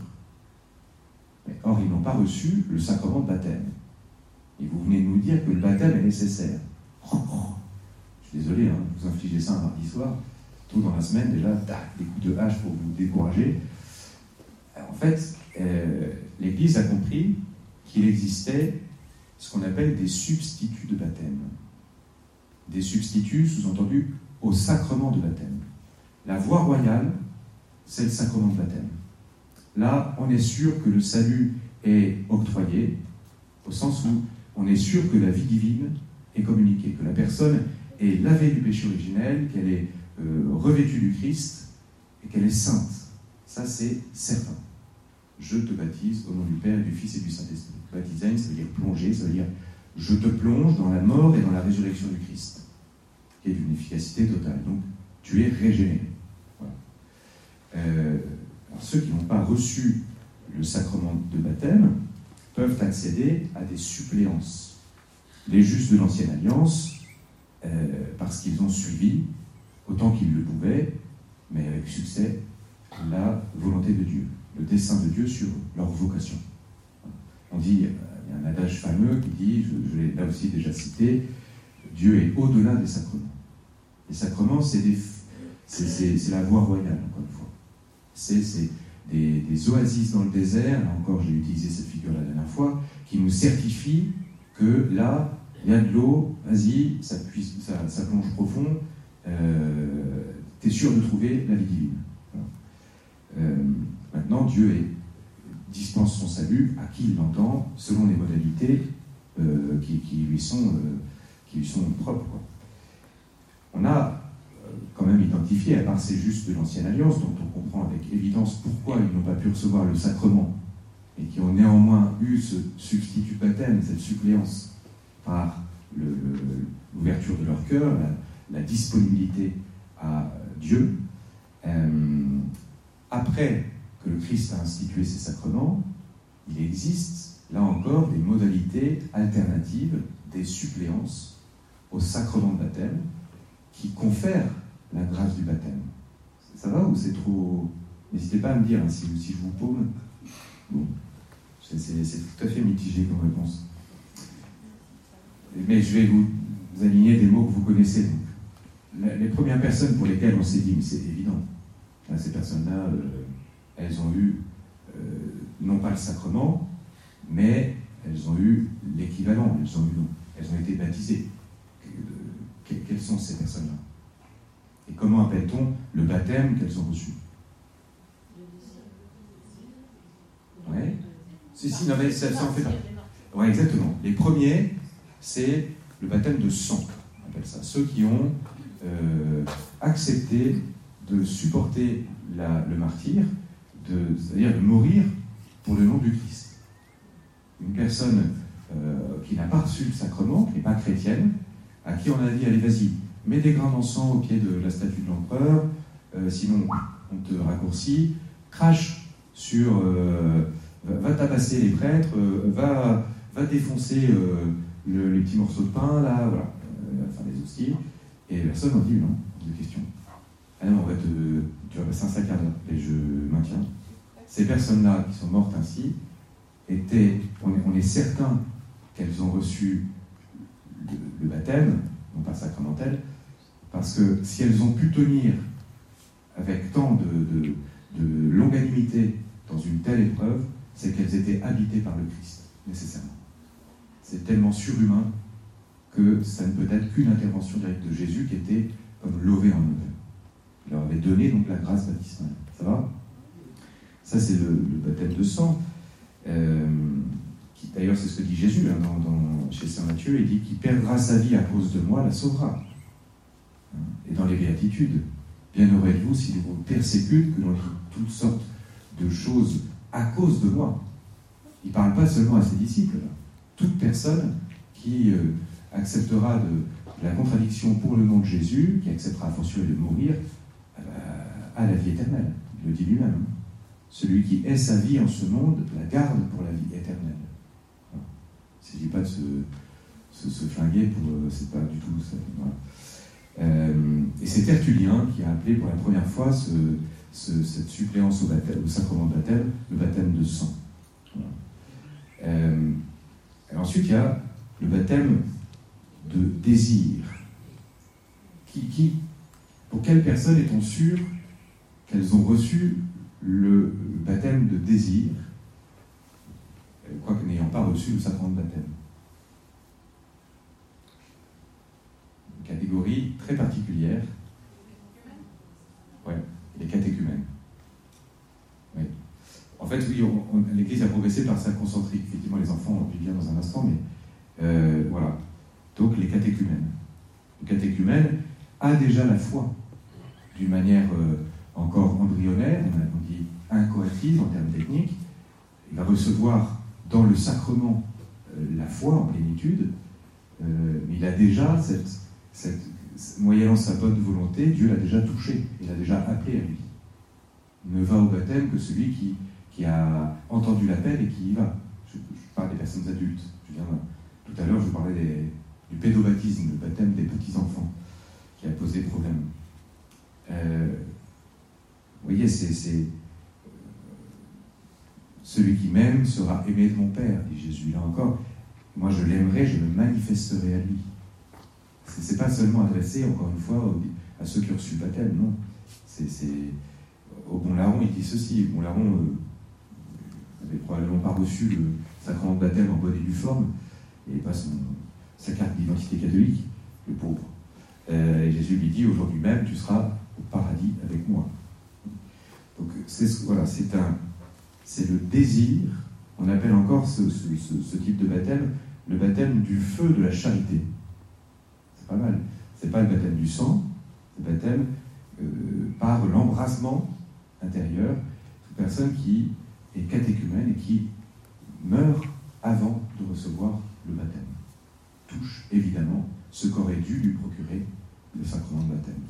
Mais, or, ils n'ont pas reçu le sacrement de baptême. Et vous venez de nous dire que le baptême est nécessaire. Oh, oh. Je suis désolé, hein, vous infligez ça un mardi soir, tôt dans la semaine, déjà, tac, des coups de hache pour vous décourager. En fait, euh, l'Église a compris qu'il existait ce qu'on appelle des substituts de baptême. Des substituts, sous-entendus, au sacrement de baptême. La voie royale, c'est le sacrement de baptême. Là, on est sûr que le salut est octroyé, au sens où on est sûr que la vie divine est communiquée, que la personne est lavée du péché originel, qu'elle est euh, revêtue du Christ et qu'elle est sainte. Ça, c'est certain. Je te baptise au nom du Père, du Fils et du Saint-Esprit. Baptisein, ça veut dire plonger, ça veut dire je te plonge dans la mort et dans la résurrection du Christ, qui est d'une efficacité totale. Donc, tu es régénéré. Voilà. Euh, alors, ceux qui n'ont pas reçu le sacrement de baptême peuvent accéder à des suppléances. Les justes de l'Ancienne Alliance, euh, parce qu'ils ont suivi, autant qu'ils le pouvaient, mais avec succès, la volonté de Dieu, le dessein de Dieu sur leur vocation. On dit, il y a un adage fameux qui dit, je, je l'ai là aussi déjà cité, Dieu est au-delà des sacrements. Les sacrements, c'est, des, c'est, c'est, c'est la voie royale, encore une fois. C'est, c'est des, des oasis dans le désert, là encore j'ai utilisé cette figure la dernière fois, qui nous certifient que là, il y a de l'eau, vas-y, ça, puise, ça, ça plonge profond, euh, tu es sûr de trouver la vie divine. Voilà. Euh, maintenant, Dieu est, dispense son salut à qui il l'entend, selon les modalités euh, qui, qui, lui sont, euh, qui lui sont propres. Quoi. On a euh, quand même identifié, à part ces justes de l'Ancienne Alliance, dont on comprend avec évidence pourquoi ils n'ont pas pu recevoir le sacrement, et qui ont néanmoins eu ce substitut baptême, cette suppléance, par le, le, l'ouverture de leur cœur, la, la disponibilité à Dieu. Euh, après que le Christ a institué ces sacrements, il existe, là encore, des modalités alternatives, des suppléances au sacrement de baptême, qui confèrent la grâce du baptême. Ça va ou c'est trop... N'hésitez pas à me dire hein, si, si je vous paume. Bon. C'est, c'est, c'est tout à fait mitigé comme réponse. Mais je vais vous, vous aligner des mots que vous connaissez. Donc. La, les premières personnes pour lesquelles on s'est dit, mais c'est évident, là, ces personnes-là, euh, elles ont eu, euh, non pas le sacrement, mais elles ont eu l'équivalent, elles ont, eu, elles ont été baptisées. quelles sont ces personnes-là? Et comment appelle-t-on le baptême qu'elles ont reçu? Oui. Si, si, non, mais ça, ça en fait pas. Oui, exactement. Les premiers, c'est le baptême de sang, on appelle ça. Ceux qui ont euh, accepté de supporter la, le martyre, de, c'est-à-dire de mourir pour le nom du Christ. Une personne euh, qui n'a pas reçu le sacrement, qui n'est pas chrétienne, à qui on a dit, allez, vas-y, mets des grains d'encens au pied de la statue de l'empereur, euh, sinon on te raccourcit, crache sur... Euh, va tabasser les prêtres, euh, va, va défoncer euh, le, les petits morceaux de pain, là, voilà, euh, enfin les hosties, et personne n'a dit non, de question. Ah non, en fait, euh, tu vas passer un sacré d'heure, et je maintiens. Ces personnes-là qui sont mortes ainsi, étaient, on est, on est certain qu'elles ont reçu le, le baptême, non pas sacramentel, parce que si elles ont pu tenir avec tant de, de, de longanimité dans une telle épreuve, c'est qu'elles étaient habitées par le Christ, nécessairement. C'est tellement surhumain que ça ne peut être qu'une intervention directe de Jésus qui était comme lové en eux. Il leur avait donné donc la grâce baptismale. Ça va? Ça, c'est le, le baptême de sang. Euh, qui, d'ailleurs, c'est ce que dit Jésus hein, dans, dans, chez saint Matthieu. Il dit « Qui perdra sa vie à cause de moi, la sauvera. » Et dans les béatitudes, « Bien aurez-vous s'ils vous persécutent, que l'on dit toutes sortes de choses à cause de moi. » Il ne parle pas seulement à ses disciples. Là. Toute personne qui euh, acceptera de, de la contradiction pour le nom de Jésus, qui acceptera à fortiori de mourir, euh, a la vie éternelle. Il le dit lui-même. Hein. Celui qui est sa vie en ce monde la garde pour la vie éternelle. Voilà. Il ne s'agit pas de se, se, se flinguer pour... Euh, c'est pas du tout ça. Voilà. Euh, et c'est Tertullien qui a appelé pour la première fois ce... Ce, cette suppléance au, baptême, au sacrement de baptême, le baptême de sang. Voilà. Euh, ensuite, il y a le baptême de désir. Qui, qui, pour quelles personnes est-on sûr qu'elles ont reçu le baptême de désir, quoique n'ayant pas reçu le sacrement de baptême? Une catégorie très particulière. Ouais. Les catéchumènes. Oui. En fait, oui, on, on, l'Église a progressé par sa concentrique. Effectivement, les enfants, on va y venir dans un instant, mais euh, voilà. Donc, les catéchumènes. Le catéchumène a déjà la foi, d'une manière euh, encore embryonnaire, on, a, on dit incoative en termes techniques. Il va recevoir dans le sacrement euh, la foi en plénitude, euh, mais il a déjà cette, cette moyennant sa bonne volonté, Dieu l'a déjà touché, il l'a déjà appelé à lui. Il ne va au baptême que celui qui, qui a entendu l'appel et qui y va. Je, je parle des personnes adultes. Je viens, tout à l'heure, je parlais des, du pédobaptisme, le baptême des petits-enfants, qui a posé problème. Euh, vous voyez, c'est, c'est celui qui m'aime sera aimé de mon Père, dit Jésus. Là encore, moi je l'aimerai, je me manifesterai à lui. Ce n'est pas seulement adressé, encore une fois, à ceux qui ont reçu le baptême, non. C'est, c'est... Au bon larron, il dit ceci. Le bon larron euh, n'avait probablement pas reçu le sacrement de baptême en bonne et due forme, et pas son, sa carte d'identité catholique, le pauvre. Euh, et Jésus lui dit, aujourd'hui même, tu seras au paradis avec moi. Donc, c'est, voilà, c'est, un, c'est le désir, on appelle encore ce, ce, ce, ce type de baptême, le baptême du feu de la charité. Pas mal. C'est pas le baptême du sang, c'est le baptême euh, par l'embrassement intérieur. Toute personne qui est catéchumène et qui meurt avant de recevoir le baptême touche évidemment ce qu'aurait dû lui procurer le sacrement de baptême.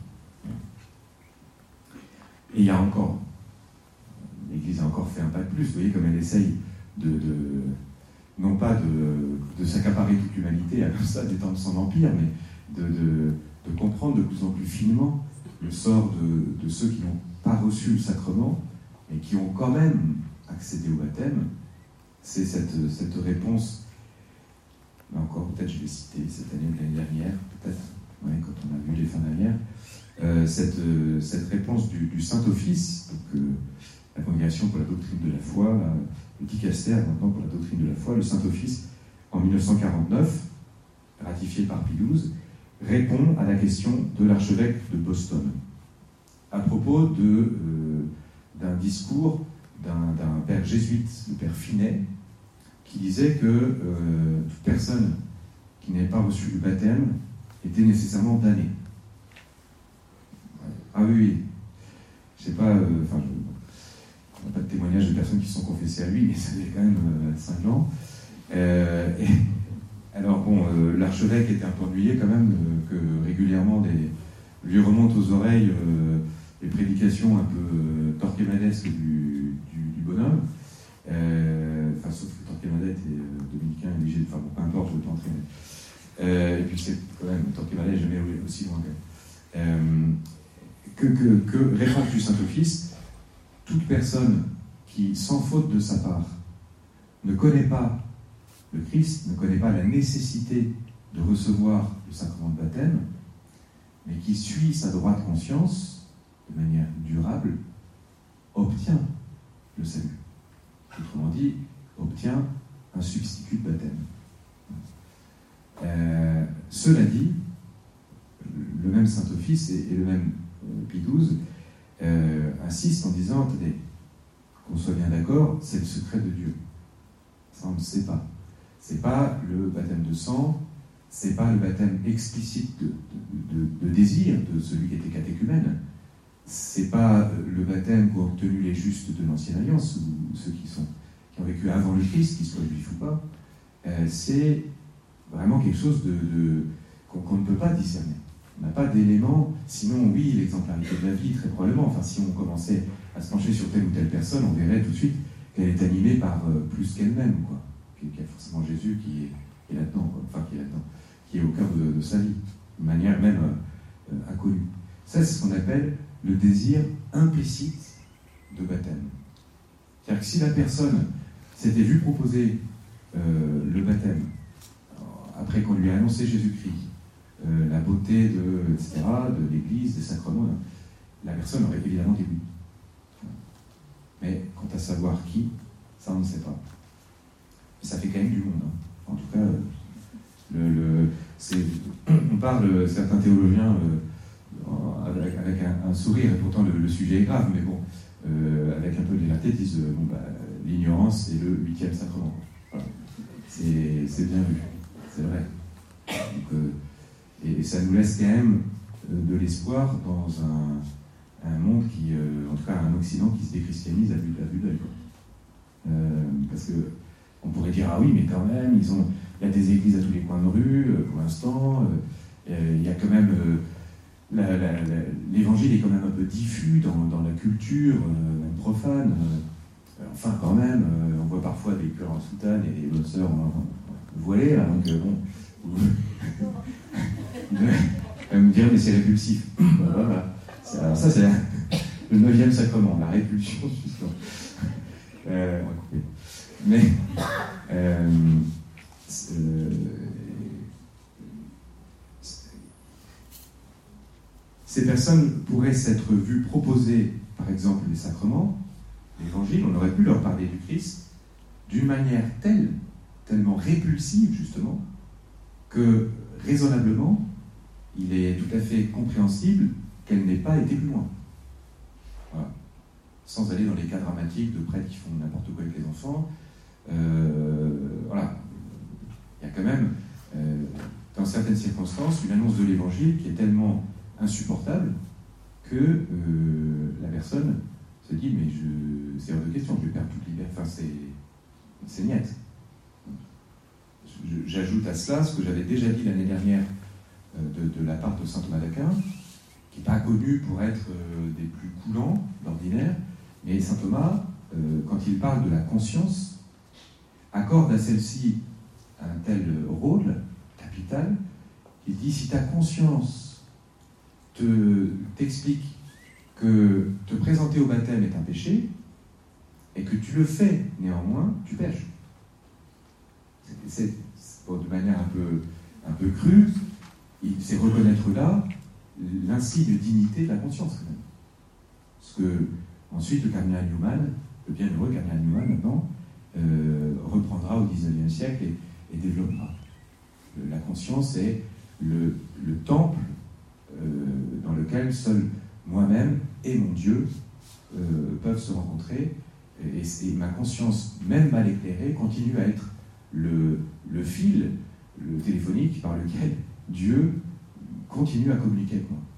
Et il y a encore, l'Église a encore fait un pas de plus. Vous voyez comme elle essaye de, de non pas de, de s'accaparer toute l'humanité à comme ça d'étendre son empire, mais De, de, de comprendre de plus en plus finement le sort de, de ceux qui n'ont pas reçu le sacrement et qui ont quand même accédé au baptême. C'est cette, cette réponse, là encore peut-être je vais citer cette année ou l'année dernière, peut-être, ouais, quand on a vu les fins d'année, euh, cette, cette réponse du, du Saint-Office, donc, euh, la Congrégation pour la doctrine de la foi, la, le Dicaster maintenant pour la doctrine de la foi, le Saint-Office en mille neuf cent quarante-neuf, ratifié par Pie douze, répond à la question de l'archevêque de Boston à propos de, euh, d'un discours d'un, d'un père jésuite, le père Finet, qui disait que euh, toute personne qui n'avait pas reçu le baptême était nécessairement damnée. Ah oui, oui. Je sais pas, enfin, euh, on n'a pas de témoignage de personnes qui se sont confessées à lui, mais ça fait quand même euh, cinglant. Euh, et, alors bon, euh, l'archevêque était un peu ennuyé quand même euh, que régulièrement des, lui remontent aux oreilles euh, les prédications un peu euh, torquemandesques du, du, du bonhomme. Euh, enfin, sauf que Torquemada était euh, dominicain, obligé de. Enfin, bon, peu importe, je ne veux pas entrer. Euh, et puis c'est quand même, Torquemada n'est jamais aussi loin quand même. Euh, que, que, que réponse du Saint-Office, toute personne qui, sans faute de sa part, ne connaît pas le Christ, ne connaît pas la nécessité de recevoir le sacrement de baptême, mais qui suit sa droite conscience de manière durable, obtient le salut. Autrement dit, obtient un substitut de baptême. Euh, cela dit, le même Saint-Office et, et le même euh, Pie douze euh, insistent en disant, attendez, qu'on soit bien d'accord, c'est le secret de Dieu. Ça, on ne sait pas. C'est pas le baptême de sang, c'est pas le baptême explicite de, de, de, de désir de celui qui était catéchumène. C'est pas le baptême qu'ont obtenu les justes de l'Ancienne Alliance, ou ceux qui, sont, qui ont vécu avant le Christ, qu'ils soient juifs ou pas. Euh, c'est vraiment quelque chose de, de, qu'on, qu'on ne peut pas discerner. On n'a pas d'éléments, sinon oui, l'exemplarité de la vie, très probablement. Enfin, si on commençait à se pencher sur telle ou telle personne, on verrait tout de suite qu'elle est animée par euh, plus qu'elle-même, quoi. Qu'il y a forcément Jésus qui est, qui est là-dedans, quoi. Enfin qui est là-dedans, qui est au cœur de, de sa vie, de manière même euh, euh, inconnue. Ça, c'est ce qu'on appelle le désir implicite de baptême. C'est-à-dire que si la personne s'était vue proposer euh, le baptême, après qu'on lui a annoncé Jésus-Christ, euh, la beauté de, et cetera, de l'Église, des sacrements, la personne aurait évidemment dit oui. Mais quant à savoir qui, ça on ne sait pas. Ça fait quand même du monde. Hein. En tout cas, le, le, c'est, on parle, certains théologiens, euh, avec, avec un, un sourire, et pourtant le, le sujet est grave, mais bon, euh, avec un peu de légèreté, disent bon, bah, l'ignorance est le huitième sacrement. Voilà. C'est, c'est bien vu, c'est vrai. Donc, euh, et, et ça nous laisse quand même euh, de l'espoir dans un, un monde qui, euh, en tout cas un Occident qui se déchristianise à vue, à vue d'œil. Euh, parce que on pourrait dire, ah oui, mais quand même, ils ont, il y a des églises à tous les coins de rue, euh, pour l'instant, euh, il y a quand même, euh, la, la, la, l'évangile est quand même un peu diffus dans, dans la culture, euh, même profane, euh, enfin quand même, euh, on voit parfois des cœurs en soutane et des bonnes sœurs en, en, en voilées, là, donc euh, bon, vous allez me dire, mais c'est répulsif. Voilà. C'est, alors ça, c'est la, le neuvième sacrement, la répulsion, justement. Euh, on va couper. Mais euh, euh, ces personnes pourraient s'être vues proposer, par exemple, les sacrements, l'évangile, on aurait pu leur parler du Christ d'une manière telle, tellement répulsive, justement, que raisonnablement, il est tout à fait compréhensible qu'elle n'ait pas été plus loin. Voilà. Sans aller dans les cas dramatiques de prêtres qui font n'importe quoi avec les enfants. Euh, voilà. Il y a quand même, euh, dans certaines circonstances, une annonce de l'évangile qui est tellement insupportable que euh, la personne se dit, mais je, c'est hors de question, je vais perdre toute liberté. Enfin, c'est, c'est niet. J'ajoute à cela ce que j'avais déjà dit l'année dernière euh, de, de la part de saint Thomas d'Aquin, qui n'est pas connu pour être euh, des plus coulants d'ordinaire, mais saint Thomas, euh, quand il parle de la conscience, accorde à celle-ci un tel rôle capital qu'il dit, si ta conscience te, t'explique que te présenter au baptême est un péché, et que tu le fais néanmoins, tu pêches. C'est, c'est de manière un peu, un peu crue, c'est reconnaître là l'insigne dignité de la conscience, quand même. Parce que, ensuite, le cardinal Newman, le bienheureux cardinal Newman, maintenant, euh, reprendra au dix-neuvième siècle et, et développera. La conscience est le, le temple euh, dans lequel seul moi-même et mon Dieu euh, peuvent se rencontrer, et, et ma conscience, même mal éclairée, continue à être le, le fil, le téléphonique par lequel Dieu continue à communiquer avec moi.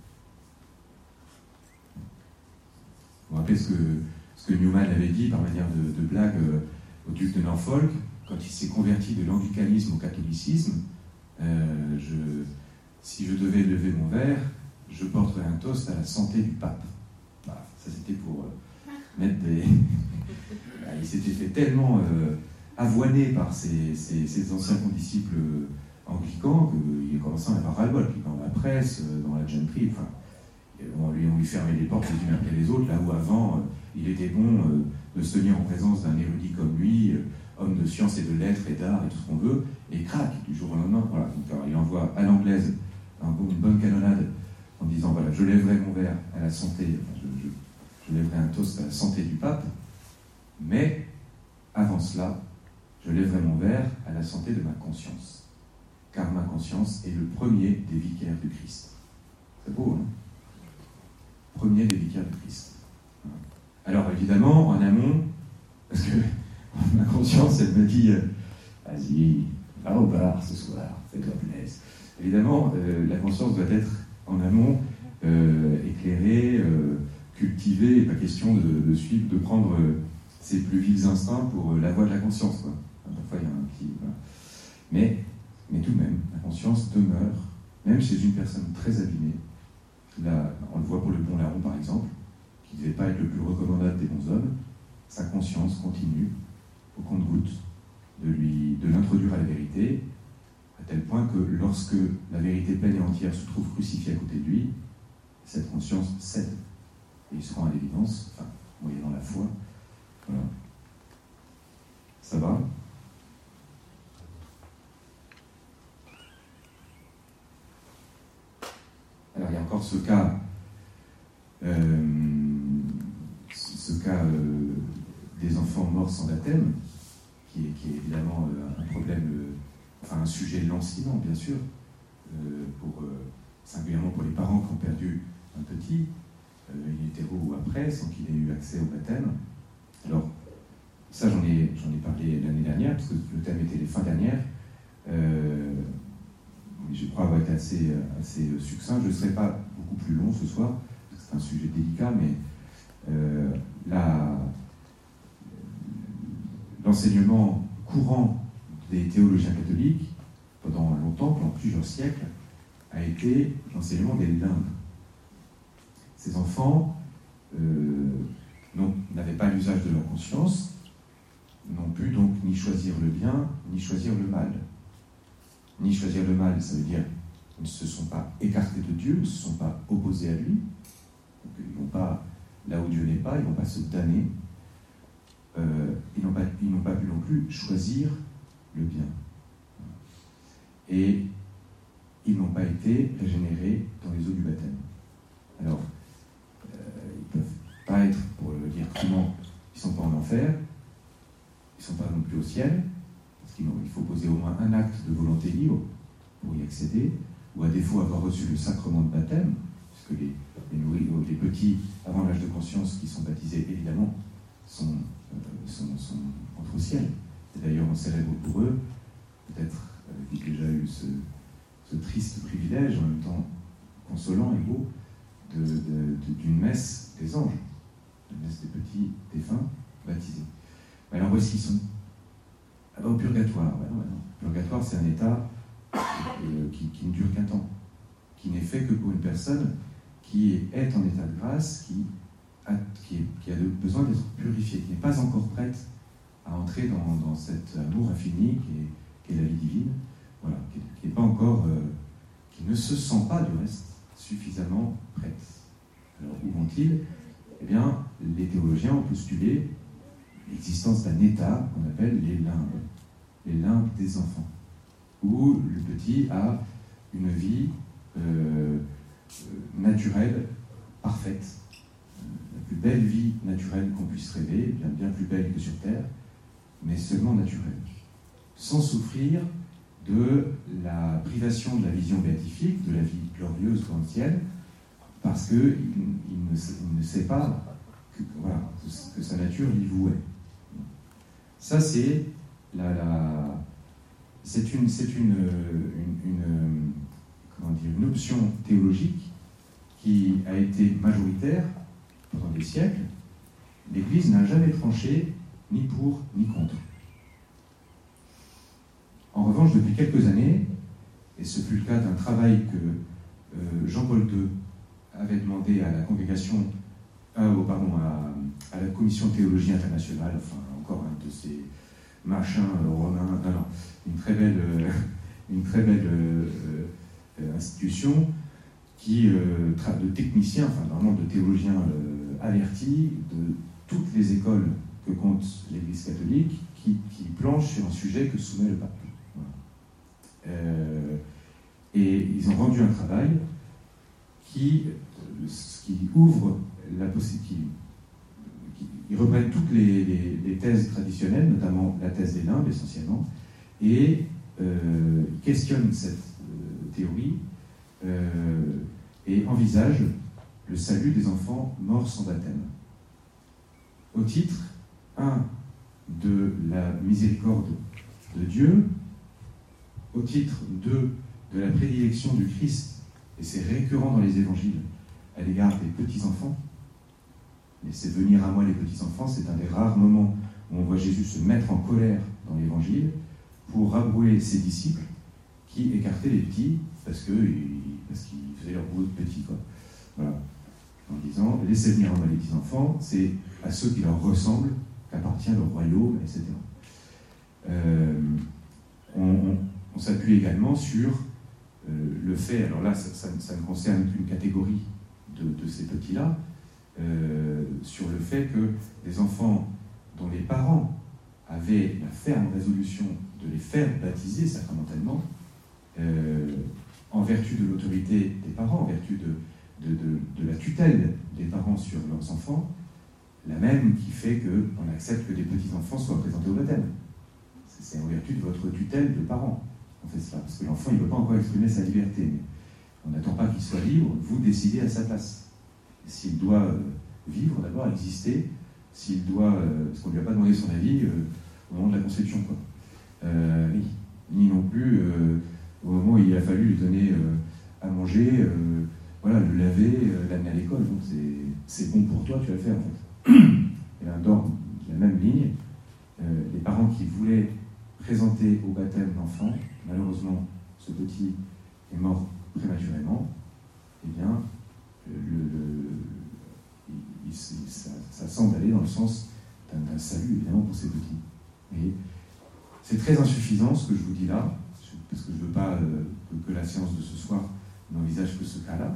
Vous vous rappelez ce que, ce que Newman avait dit par manière de, de blague euh, au duc de Norfolk, quand il s'est converti de l'anglicanisme au catholicisme. euh, je, si je devais lever mon verre, je porterais un toast à la santé du pape. Voilà, ça c'était pour euh, mettre des... Il s'était fait tellement euh, avoiner par ses, ses, ses anciens condisciples anglicans qu'il commençait à en avoir ras-le-bol. Puis dans la presse, dans la gentry, enfin, on lui, on lui fermait les portes les unes après les autres, là où avant, euh, il était bon euh, de se tenir en présence d'un érudit comme lui, euh, homme de science et de lettres et d'art et tout ce qu'on veut, et crac, du jour au lendemain, voilà. Donc, alors, il envoie à l'anglaise un, une bonne canonnade en disant, voilà, je lèverai mon verre à la santé, enfin, je, je, je lèverai un toast à la santé du pape, mais avant cela, je lèverai mon verre à la santé de ma conscience, car ma conscience est le premier des vicaires du Christ. C'est beau, hein? Premier des vicaires du Christ. Alors évidemment, en amont, parce que ma conscience, elle me dit, euh, vas-y, va au bar ce soir, fais-toi plaisir. Évidemment, euh, la conscience doit être en amont euh, éclairée, euh, cultivée, et pas question de, de suivre, de prendre euh, ses plus vils instincts pour euh, la voie de la conscience, quoi. Parfois, il y a un petit... Voilà. Mais, mais tout de même, la conscience demeure, même chez une personne très abîmée. Là, on le voit pour le bon larron, par exemple, qui ne devait pas être le plus recommandable des bons hommes. Sa conscience continue, au compte-gouttes, de, lui, de l'introduire à la vérité, à tel point que lorsque la vérité pleine et entière se trouve crucifiée à côté de lui, cette conscience cède. Et il se rend à l'évidence, enfin, moyennant la foi. Voilà. Ça va ? Alors, il y a encore ce cas, euh, ce cas euh, des enfants morts sans baptême, qui est, qui est évidemment euh, un problème, euh, enfin un sujet lancinant, bien sûr, euh, pour, euh, singulièrement pour les parents qui ont perdu un petit, euh, in utero ou après, sans qu'il ait eu accès au baptême. Alors, ça, j'en ai, j'en ai parlé l'année dernière, parce que le thème était les fins dernières. Euh, je crois avoir été assez, assez succinct. Je ne serai pas beaucoup plus long ce soir, parce que c'est un sujet délicat, mais euh, la, l'enseignement courant des théologiens catholiques, pendant longtemps, pendant plusieurs siècles, a été l'enseignement des limbes. Ces enfants euh, n'avaient pas l'usage de leur conscience, n'ont pu donc ni choisir le bien, ni choisir le mal. Ni choisir le mal, ça veut dire qu'ils ne se sont pas écartés de Dieu, ils ne se sont pas opposés à lui. Donc ils ne vont pas là où Dieu n'est pas, ils ne vont pas se damner. Euh, ils n'ont pas, ils n'ont pas pu non plus choisir le bien. Et ils n'ont pas été régénérés dans les eaux du baptême. Alors, euh, ils ne peuvent pas être, pour le dire crûment, ils ne sont pas en enfer, ils ne sont pas non plus au ciel, parce qu'il faut poser au moins un acte de volonté libre pour y accéder, ou à défaut avoir reçu le sacrement de baptême, puisque les, les, nourris, les petits, avant l'âge de conscience, qui sont baptisés, évidemment, sont, euh, sont, sont entre au ciel. Et d'ailleurs, on célèbre pour eux, peut-être euh, qui déjà eu ce, ce triste privilège, en même temps consolant et beau, de, de, de, d'une messe des anges, une messe des petits défunts baptisés. Mais alors voici, ils sont ah ben, au purgatoire. Ben non, ben non. Le purgatoire, c'est un état euh, qui, qui ne dure qu'un temps, qui n'est fait que pour une personne qui est en état de grâce, qui a, qui est, qui a besoin d'être purifiée, qui n'est pas encore prête à entrer dans, dans cet amour infini qui est, qui est la vie divine, voilà, qui n'est pas encore, euh, qui ne se sent pas du reste suffisamment prête. Alors où vont-ils ? Eh bien, les théologiens ont postulé l'existence d'un état qu'on appelle les limbes, les limbes des enfants, où le petit a une vie euh, naturelle, parfaite, la plus belle vie naturelle qu'on puisse rêver, bien, bien plus belle que sur Terre, mais seulement naturelle, sans souffrir de la privation de la vision béatifique, de la vie glorieuse ou ancienne, parce qu'il il ne, il ne sait pas que, voilà, que, que sa nature l'y vouait. Ça, c'est la, la, c'est une, c'est une, une, une, comment dire, une option théologique qui a été majoritaire pendant des siècles. L'Église n'a jamais tranché ni pour ni contre. En revanche, depuis quelques années, et ce fut le cas d'un travail que euh, Jean-Paul deux avait demandé à la congrégation, euh, oh, pardon, à, à la Commission de théologie internationale, enfin encore un de ces machins euh, romains, non, non, une très belle, euh, une très belle euh, euh, institution qui, euh, de techniciens, enfin vraiment de théologiens euh, avertis de toutes les écoles que compte l'Église catholique, qui, qui planchent sur un sujet que soumet le pape. Voilà. Euh, et ils ont rendu un travail qui, qui ouvre la possibilité, qui, qui reprennent toutes les, les, les thèses traditionnelles, notamment la thèse des limbes essentiellement, et euh, questionnent cette euh, théorie euh, et envisagent le salut des enfants morts sans baptême. Au titre, un, de la miséricorde de Dieu, au titre, deux, de la prédilection du Christ, et c'est récurrent dans les évangiles, à l'égard des petits-enfants. Laissez venir à moi les petits-enfants, c'est un des rares moments où on voit Jésus se mettre en colère dans l'évangile pour rabrouer ses disciples qui écartaient les petits parce que, parce qu'ils faisaient leur boulot de petits, quoi. Voilà. En disant, laissez venir à moi les petits-enfants, c'est à ceux qui leur ressemblent qu'appartient le royaume, et cetera. Euh, on, on, on s'appuie également sur euh, le fait, alors là, ça, ça, ça ne concerne qu'une catégorie de, de ces petits-là, euh, sur le fait que des enfants dont les parents avaient la ferme résolution de les faire baptiser sacramentellement, euh, en vertu de l'autorité des parents, en vertu de, de, de, de la tutelle des parents sur leurs enfants, la même qui fait qu'on accepte que des petits-enfants soient présentés au baptême. C'est en vertu de votre tutelle de parents qu'on fait cela, parce que l'enfant, il ne peut pas encore exprimer sa liberté, mais on n'attend pas qu'il soit libre, vous décidez à sa place. S'il doit euh, vivre, d'abord, exister, s'il doit, euh, parce qu'on ne lui a pas demandé son avis euh, au moment de la conception, quoi. Euh, ni, ni non plus euh, au moment où il a fallu lui donner euh, à manger, euh, voilà, le laver, euh, l'amener à l'école. Donc c'est bon pour toi, tu vas le faire en fait. Et là, dans la même ligne, euh, les parents qui voulaient présenter au baptême l'enfant, malheureusement, ce petit est mort prématurément, eh bien, le, le, il, il, ça, ça semble aller dans le sens d'un salut, évidemment, pour ces petits. Et c'est très insuffisant ce que je vous dis là, parce que je ne veux pas euh, que, que la séance de ce soir n'envisage que ce cas-là.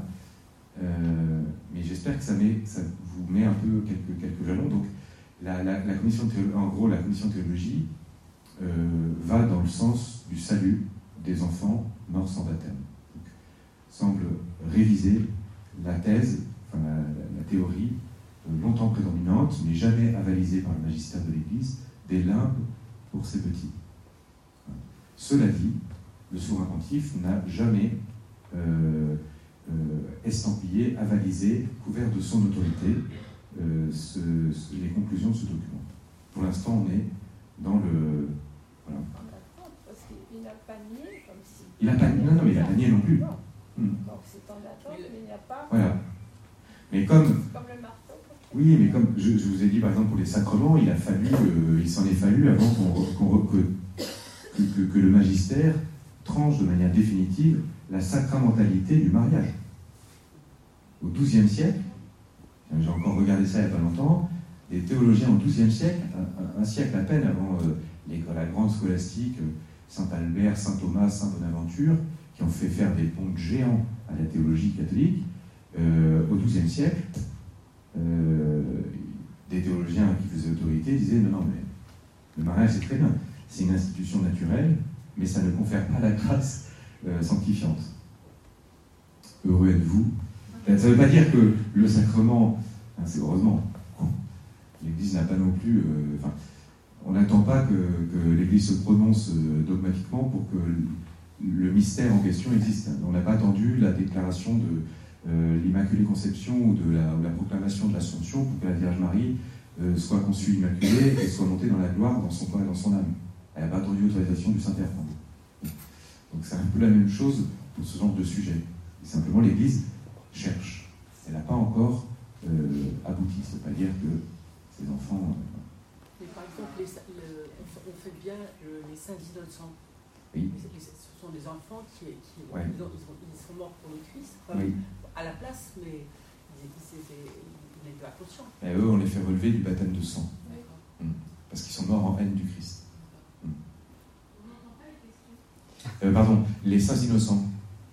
Euh, mais j'espère que ça, met, ça vous met un peu quelques, quelques jalons. Donc, la, la, la commission théolo- en gros, la commission théologie euh, va dans le sens du salut des enfants morts sans baptême. Donc, semble réviser la thèse, enfin la, la, la théorie euh, longtemps prédominante, mais jamais avalisée par le magistère de l'Église, des limbes pour ces petits. Voilà. Cela dit, le souverain pontife n'a jamais euh, euh, estampillé, avalisé, couvert de son autorité euh, ce, ce, les conclusions de ce document. Pour l'instant, on est dans le... Voilà. Parce qu'il n'a pas nié, comme si... Il n'a pas nié, non, non, mais il n'a pas nié non plus. Non. Hmm. Donc c'est en attente, mais il n'y a pas... Voilà. Mais comme... Comme le marteau. Oui, mais comme je, je vous ai dit, par exemple, pour les sacrements, il a fallu, euh, il s'en est fallu avant qu'on, qu'on, que, que, que le magistère tranche de manière définitive la sacramentalité du mariage. Au douzième siècle, j'ai encore regardé ça il n'y a pas longtemps, des théologiens au douzième siècle, un, un, un siècle à peine avant euh, les, la grande scolastique, euh, Saint Albert, Saint Thomas, Saint Bonaventure, qui ont fait faire des ponts géants à la théologie catholique, euh, au douzième siècle, euh, des théologiens qui faisaient autorité disaient non, non, mais le mariage c'est très bien, c'est une institution naturelle, mais ça ne confère pas la grâce euh, sanctifiante. Heureux êtes-vous. Ça ne veut pas dire que le sacrement, hein, c'est heureusement, l'Église n'a pas non plus, euh, enfin, on n'attend pas que, que l'Église se prononce dogmatiquement pour que le mystère en question existe. On n'a pas attendu la déclaration de euh, l'Immaculée Conception ou de la, ou la proclamation de l'Assomption pour que la Vierge Marie euh, soit conçue immaculée et soit montée dans la gloire dans son corps et dans son âme. Elle n'a pas attendu l'autorisation du Saint-Père. Donc c'est un peu la même chose pour ce genre de sujet. Et simplement, l'Église cherche. Elle n'a pas encore euh, abouti. Ça ne veut pas dire que ces enfants... Euh, Mais par exemple, les, le, on fait bien le, les saints innocents. Oui. Les, ce sont des enfants qui, qui ouais. ils, ont, ils, ont, ils sont morts pour le Christ, enfin, oui. à la place, mais ils n'étaient pas conscients. Et eux, on les fait relever du baptême de sang. Oui. Mmh. Parce qu'ils sont morts en haine du Christ. Mmh. Euh, pardon, les saints innocents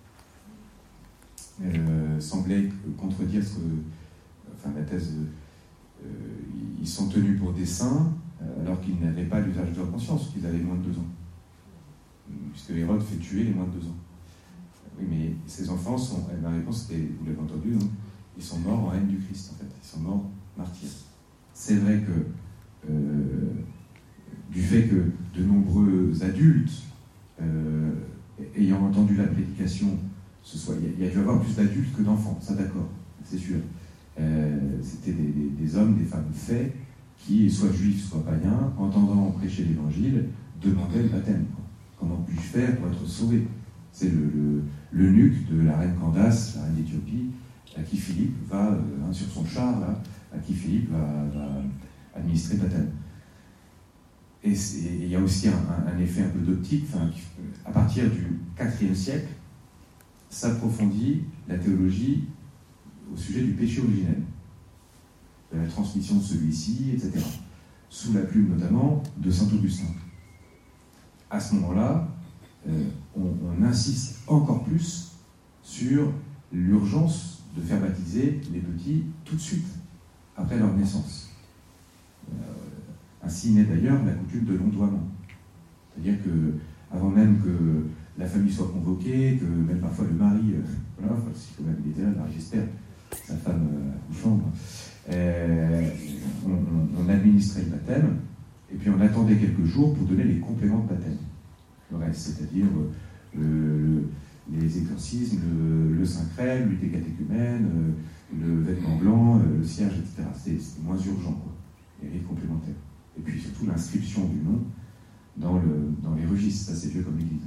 euh, semblaient contredire ce que, enfin, la thèse, euh, ils sont tenus pour des saints euh, alors qu'ils n'avaient pas l'usage de leur conscience, qu'ils avaient moins de deux ans. Puisque Hérode fait tuer les moins de deux ans. Oui, mais ces enfants sont, ma réponse c'était, vous l'avez entendu, non, ils sont morts en haine du Christ, en fait. Ils sont morts martyrs. C'est vrai que, euh, du fait que de nombreux adultes, euh, ayant entendu la prédication, ce soit, il y a dû y avoir plus d'adultes que d'enfants, ça d'accord, c'est sûr. Euh, c'était des, des, des hommes, des femmes faits, qui, soit juifs, soit païens, entendant prêcher l'évangile, demandaient le baptême. Quoi. Comment puis-je faire pour être sauvé? C'est le, le, l'eunuque de la reine Candace, la reine d'Éthiopie, à qui Philippe va, euh, hein, sur son char, là, à qui Philippe va, va administrer le baptême. Et il y a aussi un, un, un effet un peu d'optique, enfin, à partir du quatrième siècle, s'approfondit la théologie au sujet du péché originel, de la transmission de celui-ci, et cetera, sous la plume notamment de saint Augustin. À ce moment-là, euh, on, on insiste encore plus sur l'urgence de faire baptiser les petits tout de suite, après leur naissance. Euh, ainsi naît d'ailleurs la coutume de l'ondoiement. C'est-à-dire que, avant même que la famille soit convoquée, que même parfois le mari, euh, voilà, enfin, si quand même il était là, le mari, j'espère, sa femme euh, accouchant, euh, on, on, on administrait le baptême, et puis on attendait quelques jours pour donner les compléments de baptême. Le reste, c'est-à-dire euh, le, le, les exorcismes, le, le syncrème, l'unité catéchumène, euh, le vêtement blanc, euh, le cierge, et cetera. C'était, c'était moins urgent, quoi, les rites complémentaires. Et puis surtout l'inscription du nom dans, le, dans les registres, ça c'est vieux comme l'Église.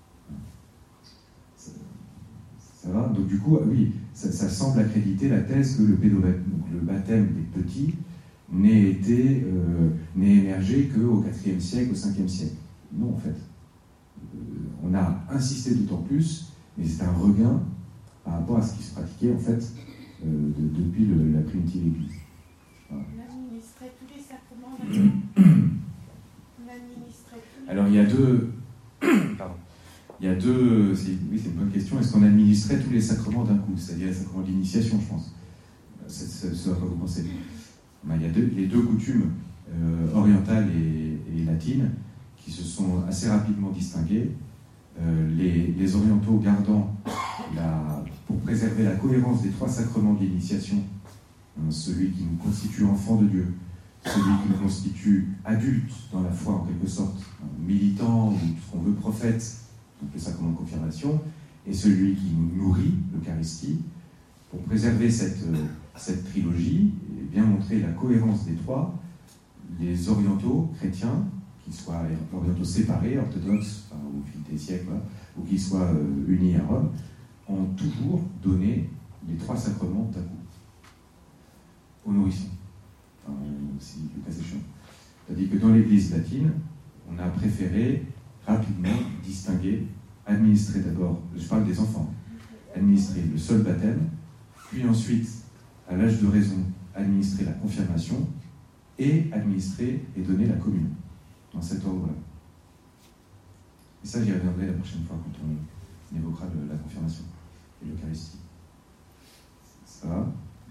Ça, ça va? Donc du coup, oui, ça, ça semble accréditer la thèse que le, pédobaptême, donc le baptême des petits n'ait été, euh, n'ait émergé qu'au quatrième siècle, au cinquième siècle. Non, en fait. Euh, on a insisté d'autant plus, mais c'est un regain par rapport à ce qui se pratiquait, en fait, euh, de, depuis le, la primitive Église. Voilà. On administrait tous les sacrements d'un On administrait tous les... Alors, il y a deux... Pardon. Il y a deux... C'est, oui, c'est une bonne question. Est-ce qu'on administrait tous les sacrements d'un coup? C'est-à-dire les sacrements de l'initiation, je pense. C'est, c'est ce à quoi vous pensez. Il y a deux, les deux coutumes euh, orientales et, et latines qui se sont assez rapidement distinguées. Euh, les, les orientaux gardant, la, pour préserver la cohérence des trois sacrements de l'initiation, hein, celui qui nous constitue enfants de Dieu, celui qui nous constitue adultes dans la foi en quelque sorte, hein, militant ou ce qu'on veut prophète, donc le sacrement de confirmation, et celui qui nous nourrit, l'Eucharistie, pour préserver cette, euh, cette trilogie et bien montrer la cohérence des trois, les orientaux chrétiens, qu'ils soient orientaux séparés, orthodoxes, enfin, au fil des siècles, voilà, ou qu'ils soient euh, unis à Rome, ont toujours donné les trois sacrements d'un coup, aux nourrissons, enfin, si le cas échéant. C'est-à-dire que dans l'Église latine, on a préféré rapidement distinguer, administrer d'abord, je parle des enfants, administrer le seul baptême, puis ensuite, à l'âge de raison, administrer la confirmation, et administrer et donner la communion, dans cet ordre-là. Et ça, j'y reviendrai la prochaine fois quand on évoquera le, la confirmation et l'Eucharistie. Ça va?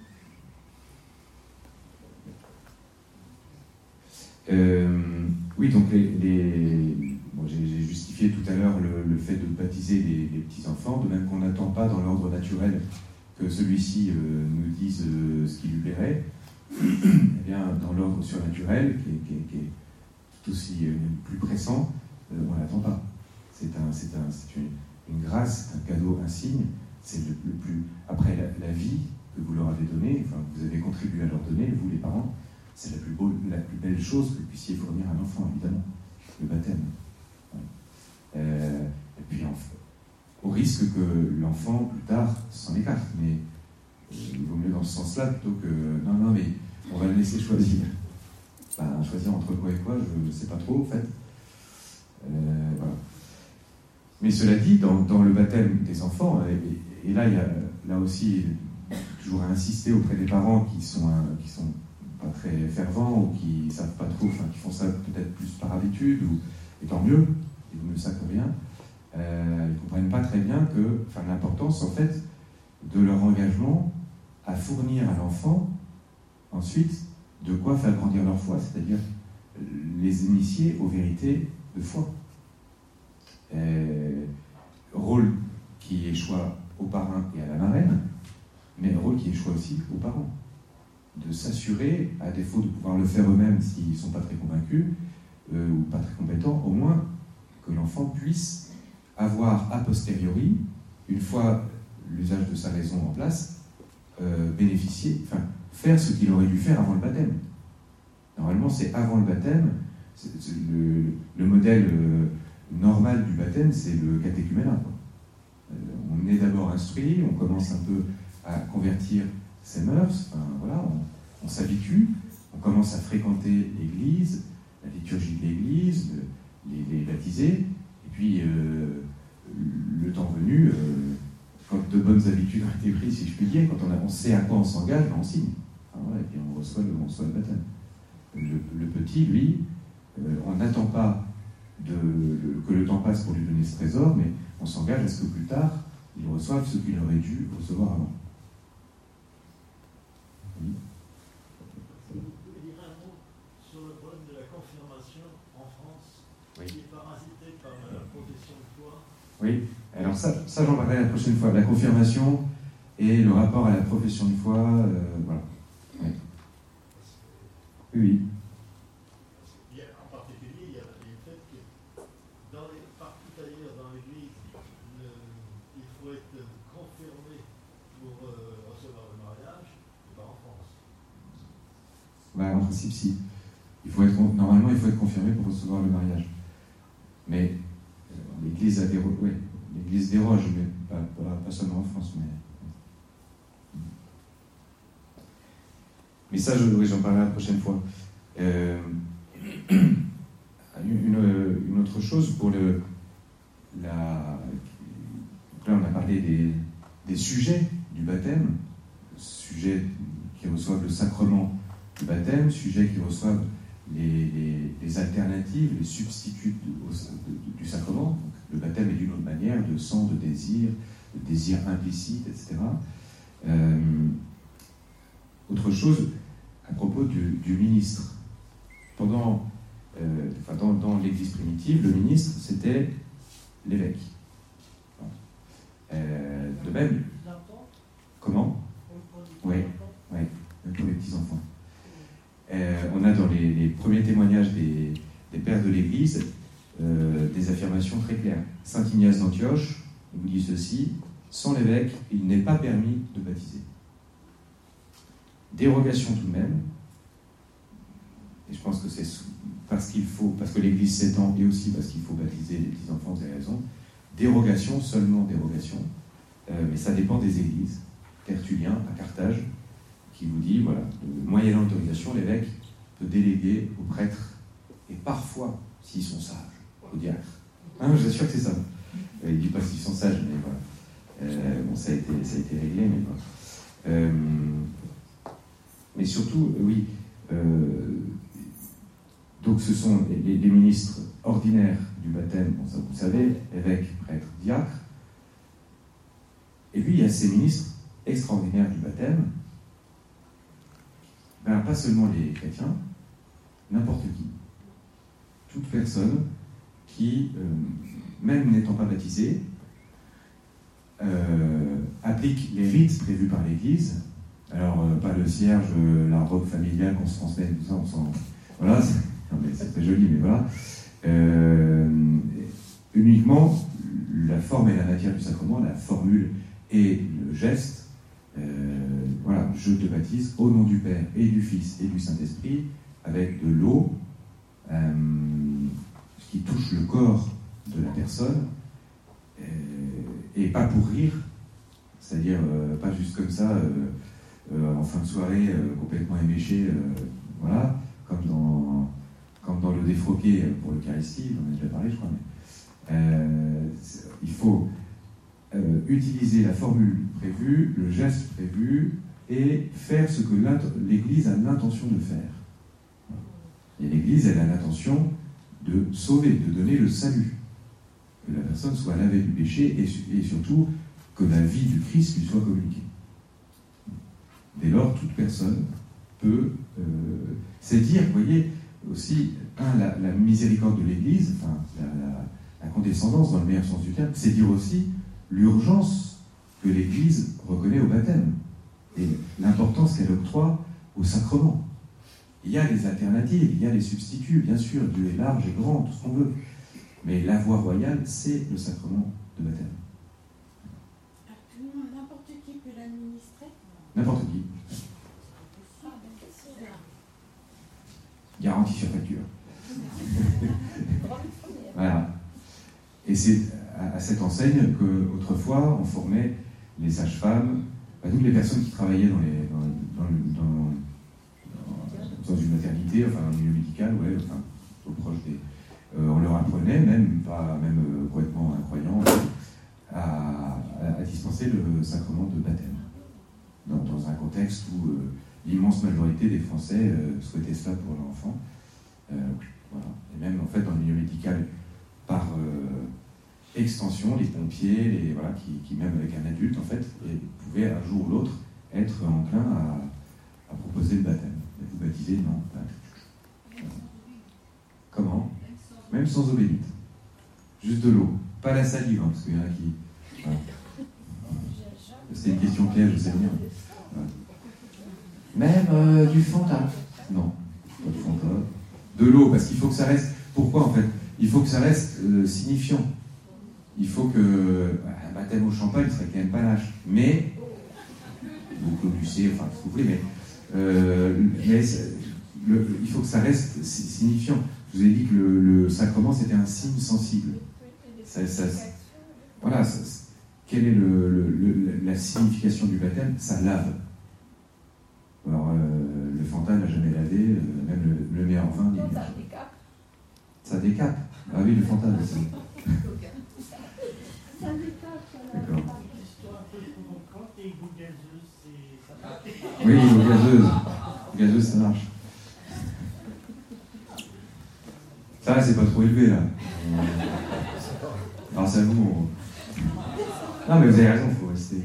euh, Oui, donc les... les bon, j'ai, j'ai justifié tout à l'heure le, le fait de baptiser les, les petits-enfants, de même qu'on n'attend pas dans l'ordre naturel que celui-ci euh, nous dise euh, ce qui lui plairait. Eh bien, dans l'ordre surnaturel, qui est, qui est, qui est tout aussi euh, plus pressant, euh, on ne l'attend pas. C'est un, c'est un, c'est une, une grâce, c'est un cadeau insigne, c'est le, le plus... Après, la, la vie que vous leur avez donnée, enfin, vous avez contribué à leur donner, vous les parents, c'est la plus, beau, la plus belle chose que vous puissiez fournir à un enfant, évidemment, le baptême. Ouais. Euh, et puis, enfin, au risque que l'enfant, plus tard, s'en écarte, mais euh, il vaut mieux dans ce sens-là plutôt que... Non, non, mais on va le laisser choisir. Ben, choisir entre quoi et quoi, je ne sais pas trop, en fait. Euh, voilà. Mais cela dit, dans, dans le baptême des enfants, et, et là, il y a là aussi toujours à insister auprès des parents qui sont, un, qui sont pas très fervents ou qui savent pas trop, enfin qui font ça peut-être plus par habitude, ou, et tant mieux, ils ne savent rien, euh, ils ne comprennent pas très bien que, enfin, l'importance en fait de leur engagement à fournir à l'enfant ensuite de quoi faire grandir leur foi, c'est-à-dire les initier aux vérités de foi. Euh, rôle qui échoit aux parrains et à la marraine, mais un rôle qui échoit aussi aux parents. De s'assurer, à défaut de pouvoir le faire eux-mêmes s'ils ne sont pas très convaincus euh, ou pas très compétents, au moins que l'enfant puisse avoir a posteriori, une fois l'usage de sa raison en place, euh, bénéficier, enfin, faire ce qu'il aurait dû faire avant le baptême. Normalement, c'est avant le baptême, c'est, c'est le, le modèle euh, normal du baptême, c'est le catéchuménat. Euh, on est d'abord instruit, on commence un peu à convertir ses mœurs, enfin, voilà, on, on s'habitue, on commence à fréquenter l'Église, la liturgie de l'Église, les, les baptisés, et puis euh, le temps venu, euh, quand de bonnes habitudes ont été prises, si je puis dire, quand on, a, on sait à quoi on s'engage, ben on signe. Enfin, voilà, et puis on reçoit le, on reçoit le baptême. Le, le petit, lui, euh, on n'attend pas de, de, que le temps passe pour lui donner ce trésor, mais on s'engage à ce que plus tard, il reçoive ce qu'il aurait dû recevoir avant. Oui. Vous pouvez dire un mot sur le problème de la confirmation en France, oui, qui est parasité par la profession de foi? Oui, alors ça, ça j'en parlerai la prochaine fois. La confirmation et le rapport à la profession de foi, euh, voilà. Oui. Oui. Il y a, en particulier, il y a le fait que dans les, partout ailleurs dans l'Église, le, il faut être confirmé pour euh, recevoir le mariage, et pas en France. Bah, en principe, si. Il faut être, normalement, il faut être confirmé pour recevoir le mariage. Mais euh, l'Église a déroge, oui, l'Église déroge, mais pas, pas, pas seulement en France. Mais, mais ça, je, oui, j'en parlerai la prochaine fois. Euh, une, une autre chose pour le, la, là, on a parlé des, des sujets du baptême, sujets qui reçoivent le sacrement du baptême, sujets qui reçoivent les, les, les alternatives, les substituts du, du, du sacrement. Donc, le baptême est d'une autre manière, de sang, de désir, de désir implicite, et cetera. Euh, autre chose, à propos du, du ministre. Pendant, euh, enfin, dans, dans l'Église primitive, le ministre, c'était l'évêque. Euh, de même... Comment ? Oui, oui, pour les petits-enfants. Euh, on a dans les, les premiers témoignages des, des pères de l'Église euh, des affirmations très claires. Saint Ignace d'Antioche vous dit ceci: sans l'évêque, il n'est pas permis de baptiser. Dérogation tout de même, et je pense que c'est parce qu'il faut, parce que l'Église s'étend et aussi parce qu'il faut baptiser les petits-enfants, vous avez raison. Dérogation, seulement dérogation, euh, mais ça dépend des églises. Tertullien à Carthage, qui vous dit, voilà, moyennant autorisation, l'évêque peut déléguer aux prêtres, et parfois, s'ils sont sages, aux diacres. Hein, je vous assure que c'est ça. Il ne dit pas s'ils sont sages, mais voilà. Euh, bon, ça a été, ça a été réglé, mais voilà. Euh, mais surtout, oui, euh, donc ce sont les, les ministres ordinaires du baptême, bon, ça vous le savez, évêques, prêtres, diacres, et puis il y a ces ministres extraordinaires du baptême, ben, pas seulement les chrétiens, n'importe qui. Toute personne qui, euh, même n'étant pas baptisée, euh, applique les rites prévus par l'Église. Alors, euh, pas le cierge, euh, la robe familiale qu'on se transmet, tout ça, on s'en... Voilà, non, mais c'est très joli, mais voilà. Euh, uniquement la forme et la matière du sacrement, la formule et le geste. Euh, voilà, je te baptise au nom du Père et du Fils et du Saint-Esprit, avec de l'eau, euh, ce qui touche le corps de la personne, euh, et pas pour rire, c'est-à-dire euh, pas juste comme ça, euh, euh, en fin de soirée, euh, complètement éméché, euh, voilà, comme dans, comme dans le défroqué pour l'Eucharistie, j'en ai déjà parlé, je crois, mais euh, il faut euh, utiliser la formule prévue, le geste prévu, et faire ce que l'Église a l'intention de faire. Et l'Église, elle a l'intention de sauver, de donner le salut. Que la personne soit lavée du péché et, et surtout que la vie du Christ lui soit communiquée. Dès lors, toute personne peut... Euh, c'est dire, vous voyez, aussi, un, la, la miséricorde de l'Église, enfin, la, la, la condescendance dans le meilleur sens du terme, c'est dire aussi l'urgence que l'Église reconnaît au baptême et l'importance qu'elle octroie au sacrement. Il y a des alternatives, il y a des substituts, bien sûr, Dieu est large et grand, tout ce qu'on veut. Mais la voie royale, c'est le sacrement de baptême. Absolument, n'importe qui peut l'administrer. N'importe qui. Garantie sur facture. Voilà. Et c'est à cette enseigne qu'autrefois, on formait les sages-femmes, bah, toutes les personnes qui travaillaient dans, les, dans, dans, dans, dans, dans une maternité, enfin dans le milieu médical, ouais, enfin, au proche des... Euh, on leur apprenait, même pas même euh, complètement incroyant, à, à, à dispenser le sacrement de baptême. Dans, dans un contexte où euh, l'immense majorité des Français euh, souhaitaient cela pour leur enfant. Euh, voilà. Et même en fait dans le milieu médical, par euh, extension, les pompiers, les, voilà, qui, qui même avec un adulte en fait, et pouvaient un jour ou l'autre être enclins à, à proposer le baptême. Et vous baptisez, non. Voilà. Comment ? Même sans eau bénite. Juste de l'eau. Pas la salive, hein, parce qu'il y en a qui... Voilà. C'est une question piège, je sais bien. Voilà. Même euh, du Fanta. Non, pas de Fanta. De l'eau, parce qu'il faut que ça reste... Pourquoi, en fait ? Il faut que ça reste euh, signifiant. Il faut que... Un baptême au champagne serait quand même pas lâche. Mais... Ou Claude Lucé, enfin, ce que vous voulez, mais... Euh, mais le, il faut que ça reste signifiant. Je vous ai dit que le, le sacrement, c'était un signe sensible. Ça, ça, voilà, ça, quelle est le, le, le, la signification du baptême ? Ça lave. Alors, euh, le Fanta n'a jamais lavé, euh, même le, le meilleur vin n'est pas. Ça décape. Ah oui, le Fanta aussi. D'accord. Oui, aux gazeuses. Aux gazeuses, ça marche. Ça, c'est pas trop élevé, là. Alors, c'est à vous. On... Non, mais vous avez raison, il faut rester.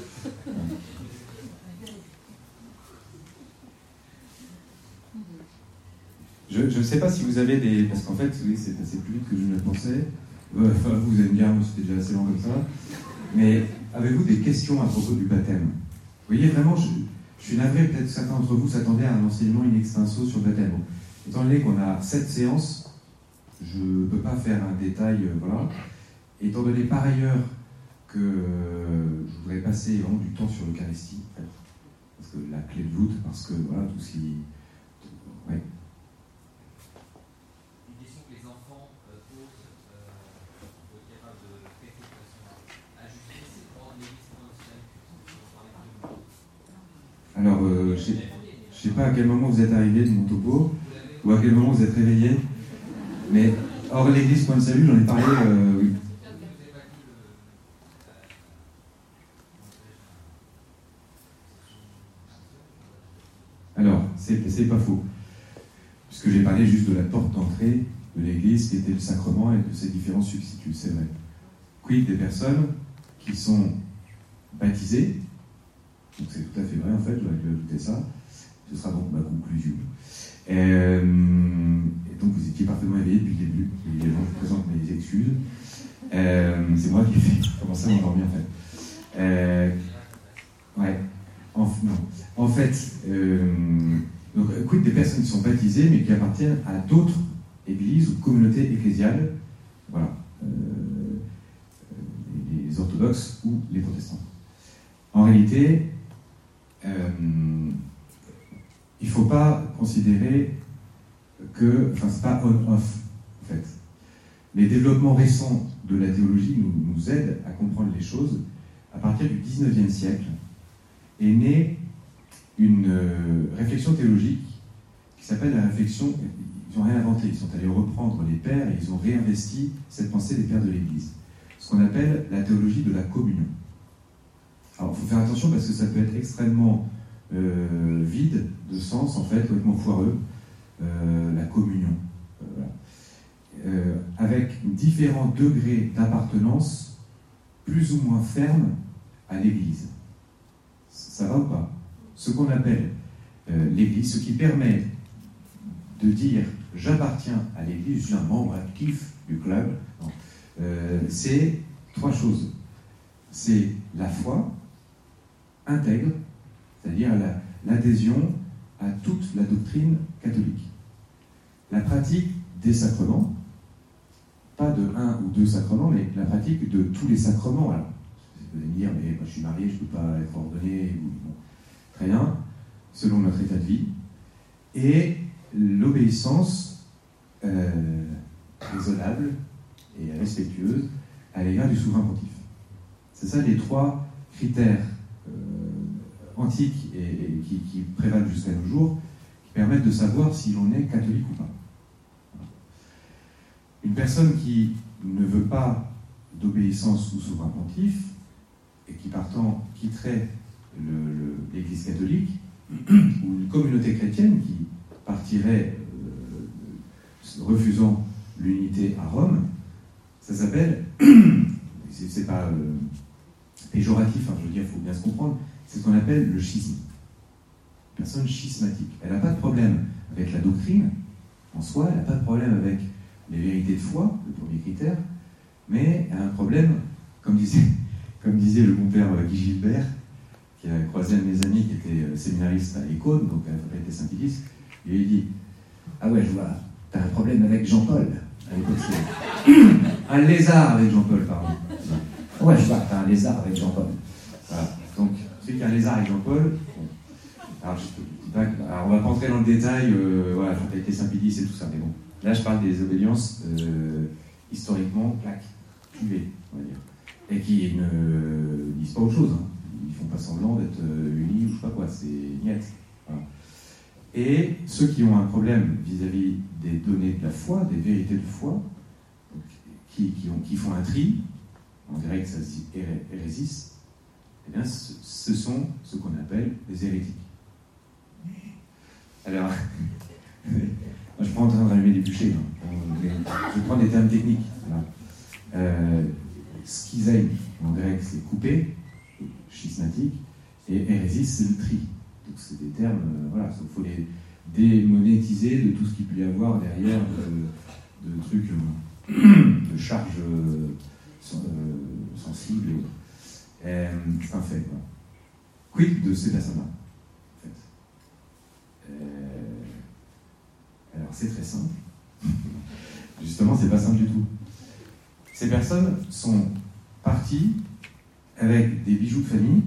Je ne sais pas si vous avez des... Parce qu'en fait, oui, c'est passé plus vite que je ne le pensais. Enfin, vous allez me dire, c'était déjà assez long comme ça. Mais avez-vous des questions à propos du baptême ? Vous voyez, vraiment, je, je suis navré, peut-être que certains d'entre vous s'attendaient à un enseignement in extenso sur le baptême. Étant donné qu'on a sept séances, je ne peux pas faire un détail, euh, voilà. Étant donné par ailleurs que euh, je voudrais passer vraiment du temps sur l'Eucharistie, en fait, parce que la clé de voûte, parce que voilà, tout ce qui... Ouais. Une question que les enfants euh, posent euh, au terrain de préfétation à juger, c'est pour rendre l'Église moins Alors, euh, je ne sais pas à quel moment vous êtes arrivé de mon topo, ou à quel moment vous êtes réveillé. Mais hors l'église point de salut, j'en ai parlé, euh, oui. Alors, c'est, c'est pas faux. Puisque j'ai parlé juste de la porte d'entrée de l'église qui était le sacrement et de ses différents substituts, c'est vrai. Quid des personnes qui sont baptisées, donc c'est tout à fait vrai en fait, j'aurais pu ajouter ça, ce sera donc ma conclusion. Euh, et donc vous étiez parfaitement éveillé depuis le début. Évidemment, je vous présente mes excuses. Euh, c'est moi qui ai fait commencer à m'endormir en fait. Euh, ouais. En, non. En fait, euh, donc quid des personnes qui sont baptisées mais qui appartiennent à d'autres église ou communauté ecclésiale, voilà, euh, les orthodoxes ou les protestants. En réalité, euh, il ne faut pas considérer que, enfin, c'est pas on-off, en fait. Les développements récents de la théologie nous, nous aident à comprendre les choses. À partir du dix-neuvième siècle est née une euh, réflexion théologique qui s'appelle la réflexion. Ils n'ont rien inventé, ils sont allés reprendre les pères et ils ont réinvesti cette pensée des pères de l'Église. Ce qu'on appelle la théologie de la communion. Alors il faut faire attention parce que ça peut être extrêmement euh, vide de sens, en fait, complètement foireux, euh, la communion. Euh, voilà. euh, avec différents degrés d'appartenance plus ou moins fermes à l'Église. Ça va ou pas? Ce qu'on appelle euh, l'Église, ce qui permet de dire « j'appartiens à l'Église, je suis un membre actif du club euh, », c'est trois choses. C'est la foi intègre, c'est-à-dire la, l'adhésion à toute la doctrine catholique. La pratique des sacrements, pas de un ou deux sacrements, mais la pratique de tous les sacrements. Alors, vous allez me dire, mais moi je suis marié, je ne peux pas être ordonné. Bon, très bien, selon notre état de vie. Et l'obéissance euh, raisonnable et respectueuse à l'égard du souverain pontife. C'est ça les trois critères euh, antiques et, et qui, qui prévalent jusqu'à nos jours, qui permettent de savoir si l'on est catholique ou pas. Une personne qui ne veut pas d'obéissance au souverain pontife et qui partant quitterait le, le, l'Église catholique ou une communauté chrétienne qui partirait euh, refusant l'unité à Rome, ça s'appelle, c'est, c'est pas euh, péjoratif, hein, je veux dire, il faut bien se comprendre, c'est ce qu'on appelle le schisme. Personne schismatique. Elle n'a pas de problème avec la doctrine en soi, elle n'a pas de problème avec les vérités de foi, le premier critère, mais elle a un problème, comme disait, comme disait le bon père Guy Gilbert, qui a croisé un de mes amis qui était séminariste à Écône, donc à la faculté Saint-Pédis, et il lui dit « Ah ouais, je vois, t'as un problème avec Jean-Paul. » À l'époque, c'est un lézard avec Jean-Paul, pardon. « Ouais, je vois, t'as un lézard avec Jean-Paul. » Voilà. Donc, celui qui a un lézard avec Jean-Paul, bon. Alors, je, alors, on va pas entrer dans le détail, euh, voilà, la faculté Saint-Pédis et tout ça, mais bon. Là, je parle des obédiences euh, historiquement, claques, privées, on va dire, et qui ne disent pas autre chose. Hein. Ils font pas semblant d'être euh, unis ou je sais pas quoi, c'est niette. Voilà. Et ceux qui ont un problème vis-à-vis des données de la foi, des vérités de foi, donc, qui, qui, ont, qui font un tri, en grec ça se dit hérésis, eh bien ce, ce sont ce qu'on appelle les hérétiques. Alors, je ne suis pas en train de rallumer des bûchers, hein. Je vais prendre des termes techniques. Voilà. Euh, Schizein, en grec, c'est coupé, schismatique, et hérésis, c'est le tri. Donc, c'est des termes, euh, voilà, il faut les démonétiser de tout ce qu'il peut y avoir derrière de, de trucs, euh, de charges euh, sensibles et autres. Euh, c'est un fait, voilà. Quid de ces personnes-là, en fait. Euh, alors, c'est très simple. Justement, c'est pas simple du tout. Ces personnes sont parties avec des bijoux de famille.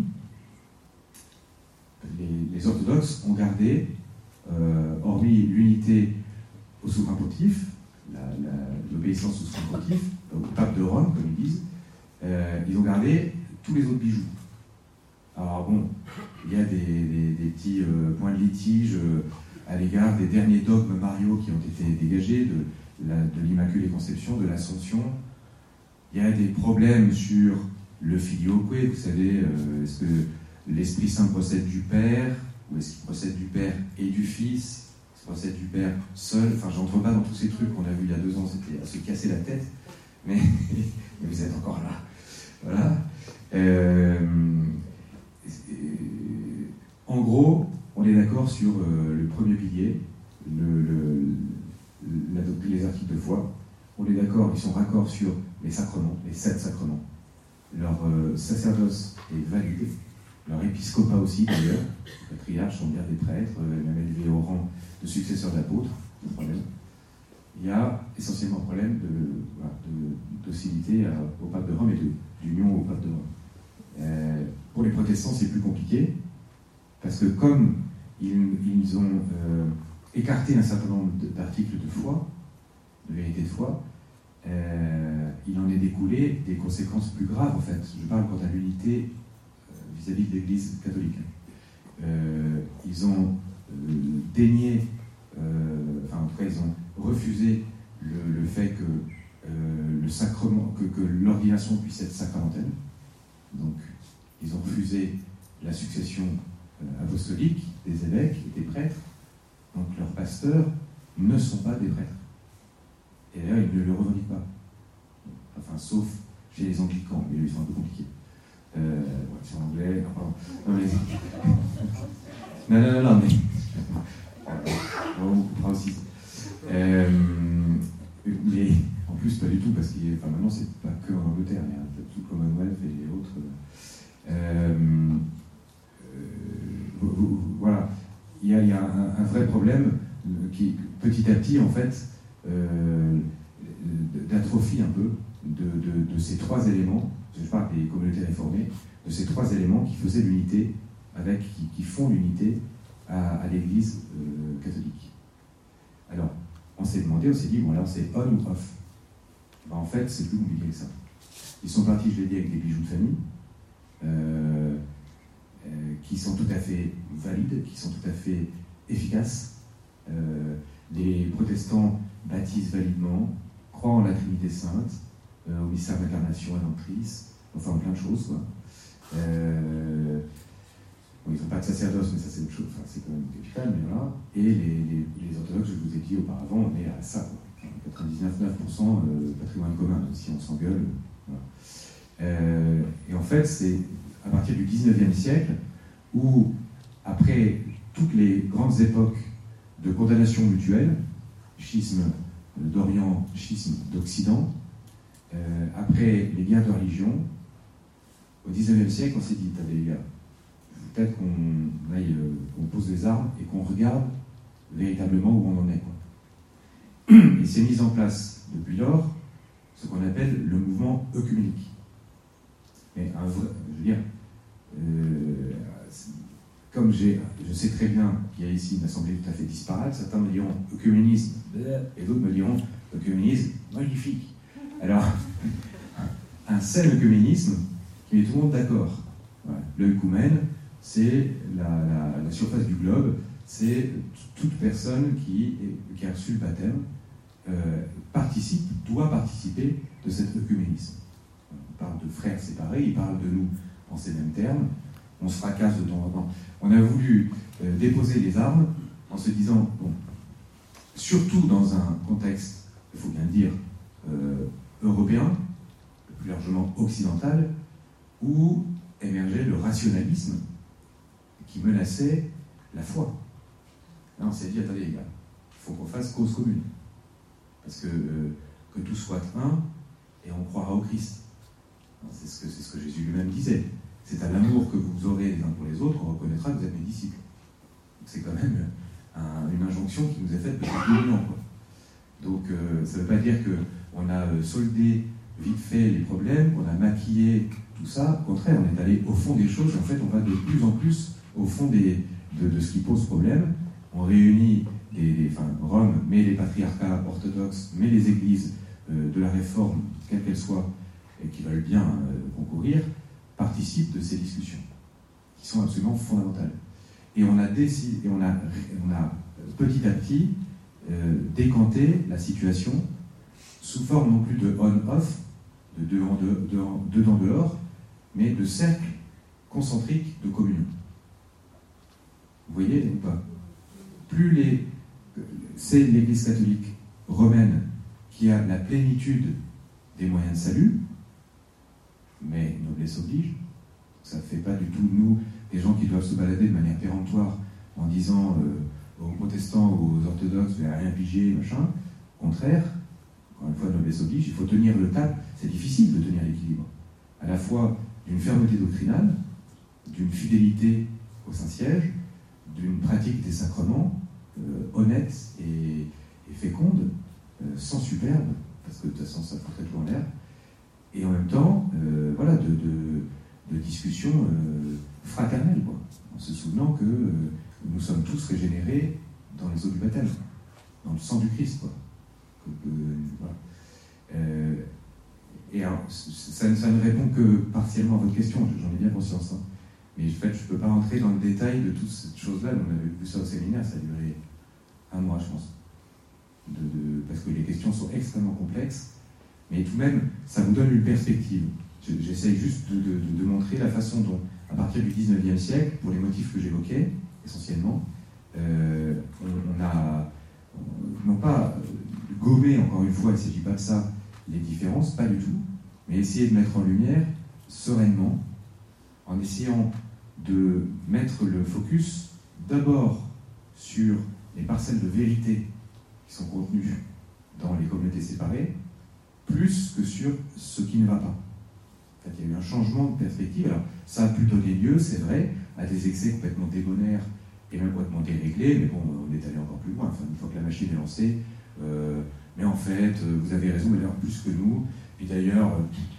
Les, les orthodoxes ont gardé, euh, hormis l'unité au souverain pontife, la, la, l'obéissance au souverain pontife, au pape de Rome, comme ils disent, euh, ils ont gardé tous les autres bijoux. Alors bon, il y a des, des, des petits euh, points de litige euh, à l'égard des derniers dogmes mariaux qui ont été dégagés, de, la, de l'Immaculée Conception, de l'Ascension. Il y a des problèmes sur le filioque, vous savez, euh, est-ce que l'Esprit Saint procède du Père, ou est-ce qu'il procède du Père et du Fils, est-ce qu'il procède du Père seul, enfin j'entre pas dans tous ces trucs qu'on a vus il y a deux ans, c'était à se casser la tête, mais, mais vous êtes encore là. Voilà. Euh, en gros, on est d'accord sur euh, le premier pilier, le, le, la doctrine, les articles de foi. On est d'accord, ils sont raccords sur les sacrements, les sept sacrements. Leur euh, sacerdoce est validé, leur épiscopat aussi d'ailleurs. Les patriarches sont bien des prêtres, euh, même élevés au rang de successeurs d'apôtres, pas de problème. il y a essentiellement un problème de, voilà, de docilité à, au pape de Rome et de, d'union au pape de Rome. Euh, pour les protestants, c'est plus compliqué, parce que comme ils, ils ont euh, écarté un certain nombre d'articles de foi, de vérité de foi, euh, il en est découlé des conséquences plus graves, en fait. Je parle quant à l'unité euh, vis-à-vis de l'Église catholique. Euh, ils ont euh, dénié, euh, enfin en tout cas ils ont refusé le, le fait que euh, le sacrement, que, que l'ordination puisse être sacramentelle. Donc ils ont refusé la succession euh, apostolique des évêques et des prêtres. Donc leurs pasteurs ne sont pas des prêtres. Et d'ailleurs ils ne le revendiquent pas. Enfin sauf chez les anglicans, mais ils sont un peu compliqués. Euh, ouais, c'est en anglais. Non, pardon. Non, mais... non, non, non, non, mais. On coupera aussi. Euh, mais en plus, pas du tout, parce que enfin, maintenant, c'est pas que en Angleterre, il y a tout le Commonwealth et les autres. Euh, euh, voilà. Il y a, il y a un, un vrai problème qui, petit à petit, en fait, euh, d'atrophie un peu de, de, de ces trois éléments. Je parle des communautés réformées, de ces trois éléments qui faisaient l'unité, avec, qui, qui font l'unité à, à l'Église euh, catholique. Alors, on s'est demandé, on s'est dit, bon alors c'est on ou off. Ben, en fait, c'est plus compliqué que ça. Ils sont partis, je l'ai dit, avec des bijoux de famille, euh, euh, qui sont tout à fait valides, qui sont tout à fait efficaces. Euh, les protestants baptisent validement, croient en la Trinité Sainte, euh, au mystère d'incarnation rédemptrice, enfin plein de choses, quoi. Euh, bon, ils n'ont pas de sacerdoce, mais ça c'est autre chose, enfin, c'est quand même capital, mais voilà. Et les, les, les orthodoxes, je vous ai dit auparavant, on est à ça, quatre-vingt-dix-neuf virgule neuf pour cent euh, patrimoine commun, même si on s'engueule. Voilà. Euh, et en fait, c'est à partir du dix-neuvième siècle où, après toutes les grandes époques de condamnation mutuelle, schisme d'Orient, schisme d'Occident, euh, après les guerres de religion, au dix-neuvième siècle, on s'est dit, attendez les gars, peut-être qu'on aille, euh, qu'on pose les armes et qu'on regarde véritablement où on en est, quoi. Et c'est mis en place depuis lors ce qu'on appelle le mouvement œcuménique. Mais un vrai, je veux dire, euh, comme j'ai, je sais très bien qu'il y a ici une assemblée tout à fait disparate, certains me diront œcuménisme, et d'autres me diront œcuménisme magnifique. Alors, un seul œcuménisme qui met tout le monde d'accord. Voilà. L'œcumène, c'est la, la, la surface du globe, c'est toute personne qui, est, qui a reçu le baptême, euh, participe, doit participer de cet œcuménisme. On parle de frères séparés, ils parlent de nous en ces mêmes termes, on se fracasse de temps en temps. On a voulu euh, déposer les armes en se disant, bon, surtout dans un contexte, il faut bien le dire, euh, européen, plus largement occidental, où émergeait le rationalisme qui menaçait la foi. Là, on s'est dit, attendez les gars, il faut qu'on fasse cause commune. Parce que, euh, que tout soit un, et on croira au Christ. C'est ce que, c'est ce que Jésus lui-même disait. C'est à l'amour que vous aurez les uns pour les autres qu'on reconnaîtra que vous êtes mes disciples. C'est quand même un, une injonction qui nous est faite depuis deux mille ans. Donc, euh, ça ne veut pas dire qu'on a soldé vite fait les problèmes, qu'on a maquillé tout ça. Au contraire, on est allé au fond des choses. En fait, on va de plus en plus au fond des, de, de ce qui pose problème. On réunit des, des, enfin, Rome, mais les patriarcats orthodoxes, mais les églises euh, de la Réforme, quelles qu'elles soient, et qui veulent bien euh, concourir, participent de ces discussions, qui sont absolument fondamentales. Et on a décidé, et on a, on a petit à petit euh, décanté la situation sous forme non plus de on-off, de dedans de, de, de, dehors, mais de cercles concentriques de communion. Vous voyez ou pas? Plus les, c'est l'Église catholique romaine qui a la plénitude des moyens de salut, mais noblesse oblige. Ça ne fait pas du tout de nous des gens qui doivent se balader de manière péremptoire en disant euh, aux protestants ou aux orthodoxes, vous n'avez rien pigé, machin. Au contraire, encore une fois, noblesse oblige, il faut tenir le cap. C'est difficile de tenir l'équilibre. À la fois d'une fermeté doctrinale, d'une fidélité au Saint-Siège, d'une pratique des sacrements euh, honnête et, et féconde, euh, sans superbe, parce que de toute façon ça foutrait tout en l'air, et en même temps, euh, voilà, de, de, de discussions euh, fraternelles, quoi, en se souvenant que euh, nous sommes tous régénérés dans les eaux du baptême, dans le sang du Christ, quoi. Que, que, voilà. euh, et alors, ça, ça ne répond que partiellement à votre question, j'en ai bien conscience, hein. Mais en fait, je ne peux pas rentrer dans le détail de toutes ces choses-là. On avait vu ça au séminaire, ça a duré un mois, je pense. De, de, parce que les questions sont extrêmement complexes, mais tout de même, ça vous donne une perspective. J'essaie juste de, de, de montrer la façon dont, à partir du dix-neuvième siècle, pour les motifs que j'évoquais, essentiellement, euh, on, on a, on, non pas gommé, encore une fois, il ne s'agit pas de ça, les différences, pas du tout, mais essayer de mettre en lumière, sereinement, en essayant de mettre le focus d'abord sur les parcelles de vérité qui sont contenues dans les communautés séparées, plus que sur ce qui ne va pas. En fait, il y a eu un changement de perspective. Alors, ça a pu donner lieu, c'est vrai, à des excès complètement débonnaires et même complètement déréglés, mais bon, on est allé encore plus loin. Enfin, une fois que la machine est lancée, euh, mais en fait, vous avez raison, mais d'ailleurs plus que nous. Puis d'ailleurs,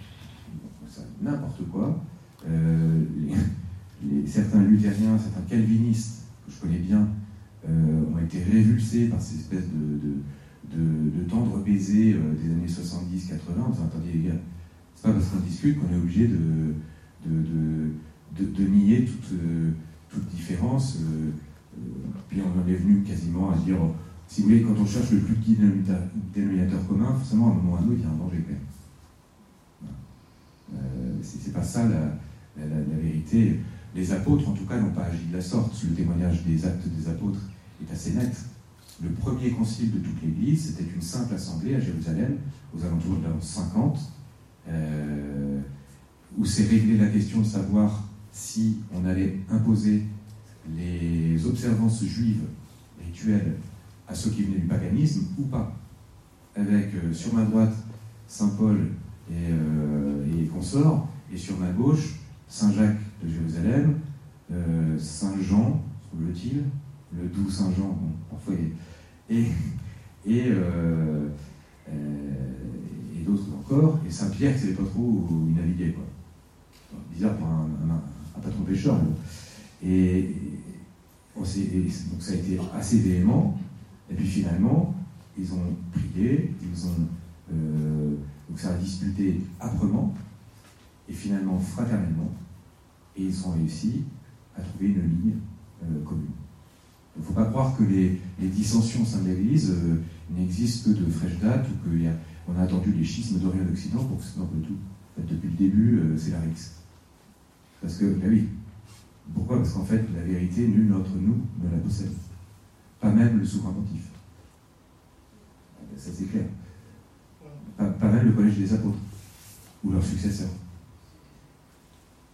euh, n'importe quoi. Euh, les, les, certains luthériens, certains calvinistes, que je connais bien, euh, ont été révulsés par ces espèces de, de, de, de tendres baisers euh, des années soixante-dix quatre-vingts, en disant, attendez les gars, c'est pas parce qu'on discute qu'on est obligé de, de, de, de, de nier toute, euh, toute différence. Euh, euh, puis on en est venu quasiment à dire, si vous voulez, quand on cherche le plus petit dénominateur, dénominateur commun, forcément à un moment ou à un autre, il y a un danger quand même. Voilà. Euh, c'est, c'est pas ça la... La, la, la vérité. Les apôtres, en tout cas, n'ont pas agi de la sorte. Le témoignage des actes des apôtres est assez net. Le premier concile de toute l'Église, c'était une simple assemblée à Jérusalem, aux alentours de l'an cinquante, euh, où s'est réglée la question de savoir si on allait imposer les observances juives rituelles à ceux qui venaient du paganisme ou pas. Avec, euh, sur ma droite, Saint Paul et, euh, et consorts, et sur ma gauche, Saint Jacques de Jérusalem, euh, Saint Jean, semble-t-il, le doux Saint Jean, bon, parfois, et, et, euh, euh, et d'autres encore, et Saint Pierre qui ne savait pas trop où il naviguait, quoi. Bizarre pour un, un, un patron pêcheur. Et, et, on s'est, et donc ça a été assez véhément, et puis finalement, ils ont prié, ils ont, euh, donc ça a disputé âprement, et finalement fraternellement, et ils ont réussi à trouver une ligne euh, commune. Il ne faut pas croire que les, les dissensions au sein de l'Église euh, n'existent que de fraîche date, ou qu'on a, a attendu les schismes d'Orient et d'Occident pour que ce soit un peu tout. En fait, depuis le début, euh, c'est la Rix. Parce que, ben oui, pourquoi ? Parce qu'en fait, la vérité, nul d'entre nous ne la possède. Pas même le souverain pontife. Ça c'est clair. Pas, pas même le collège des apôtres, ou leurs successeurs.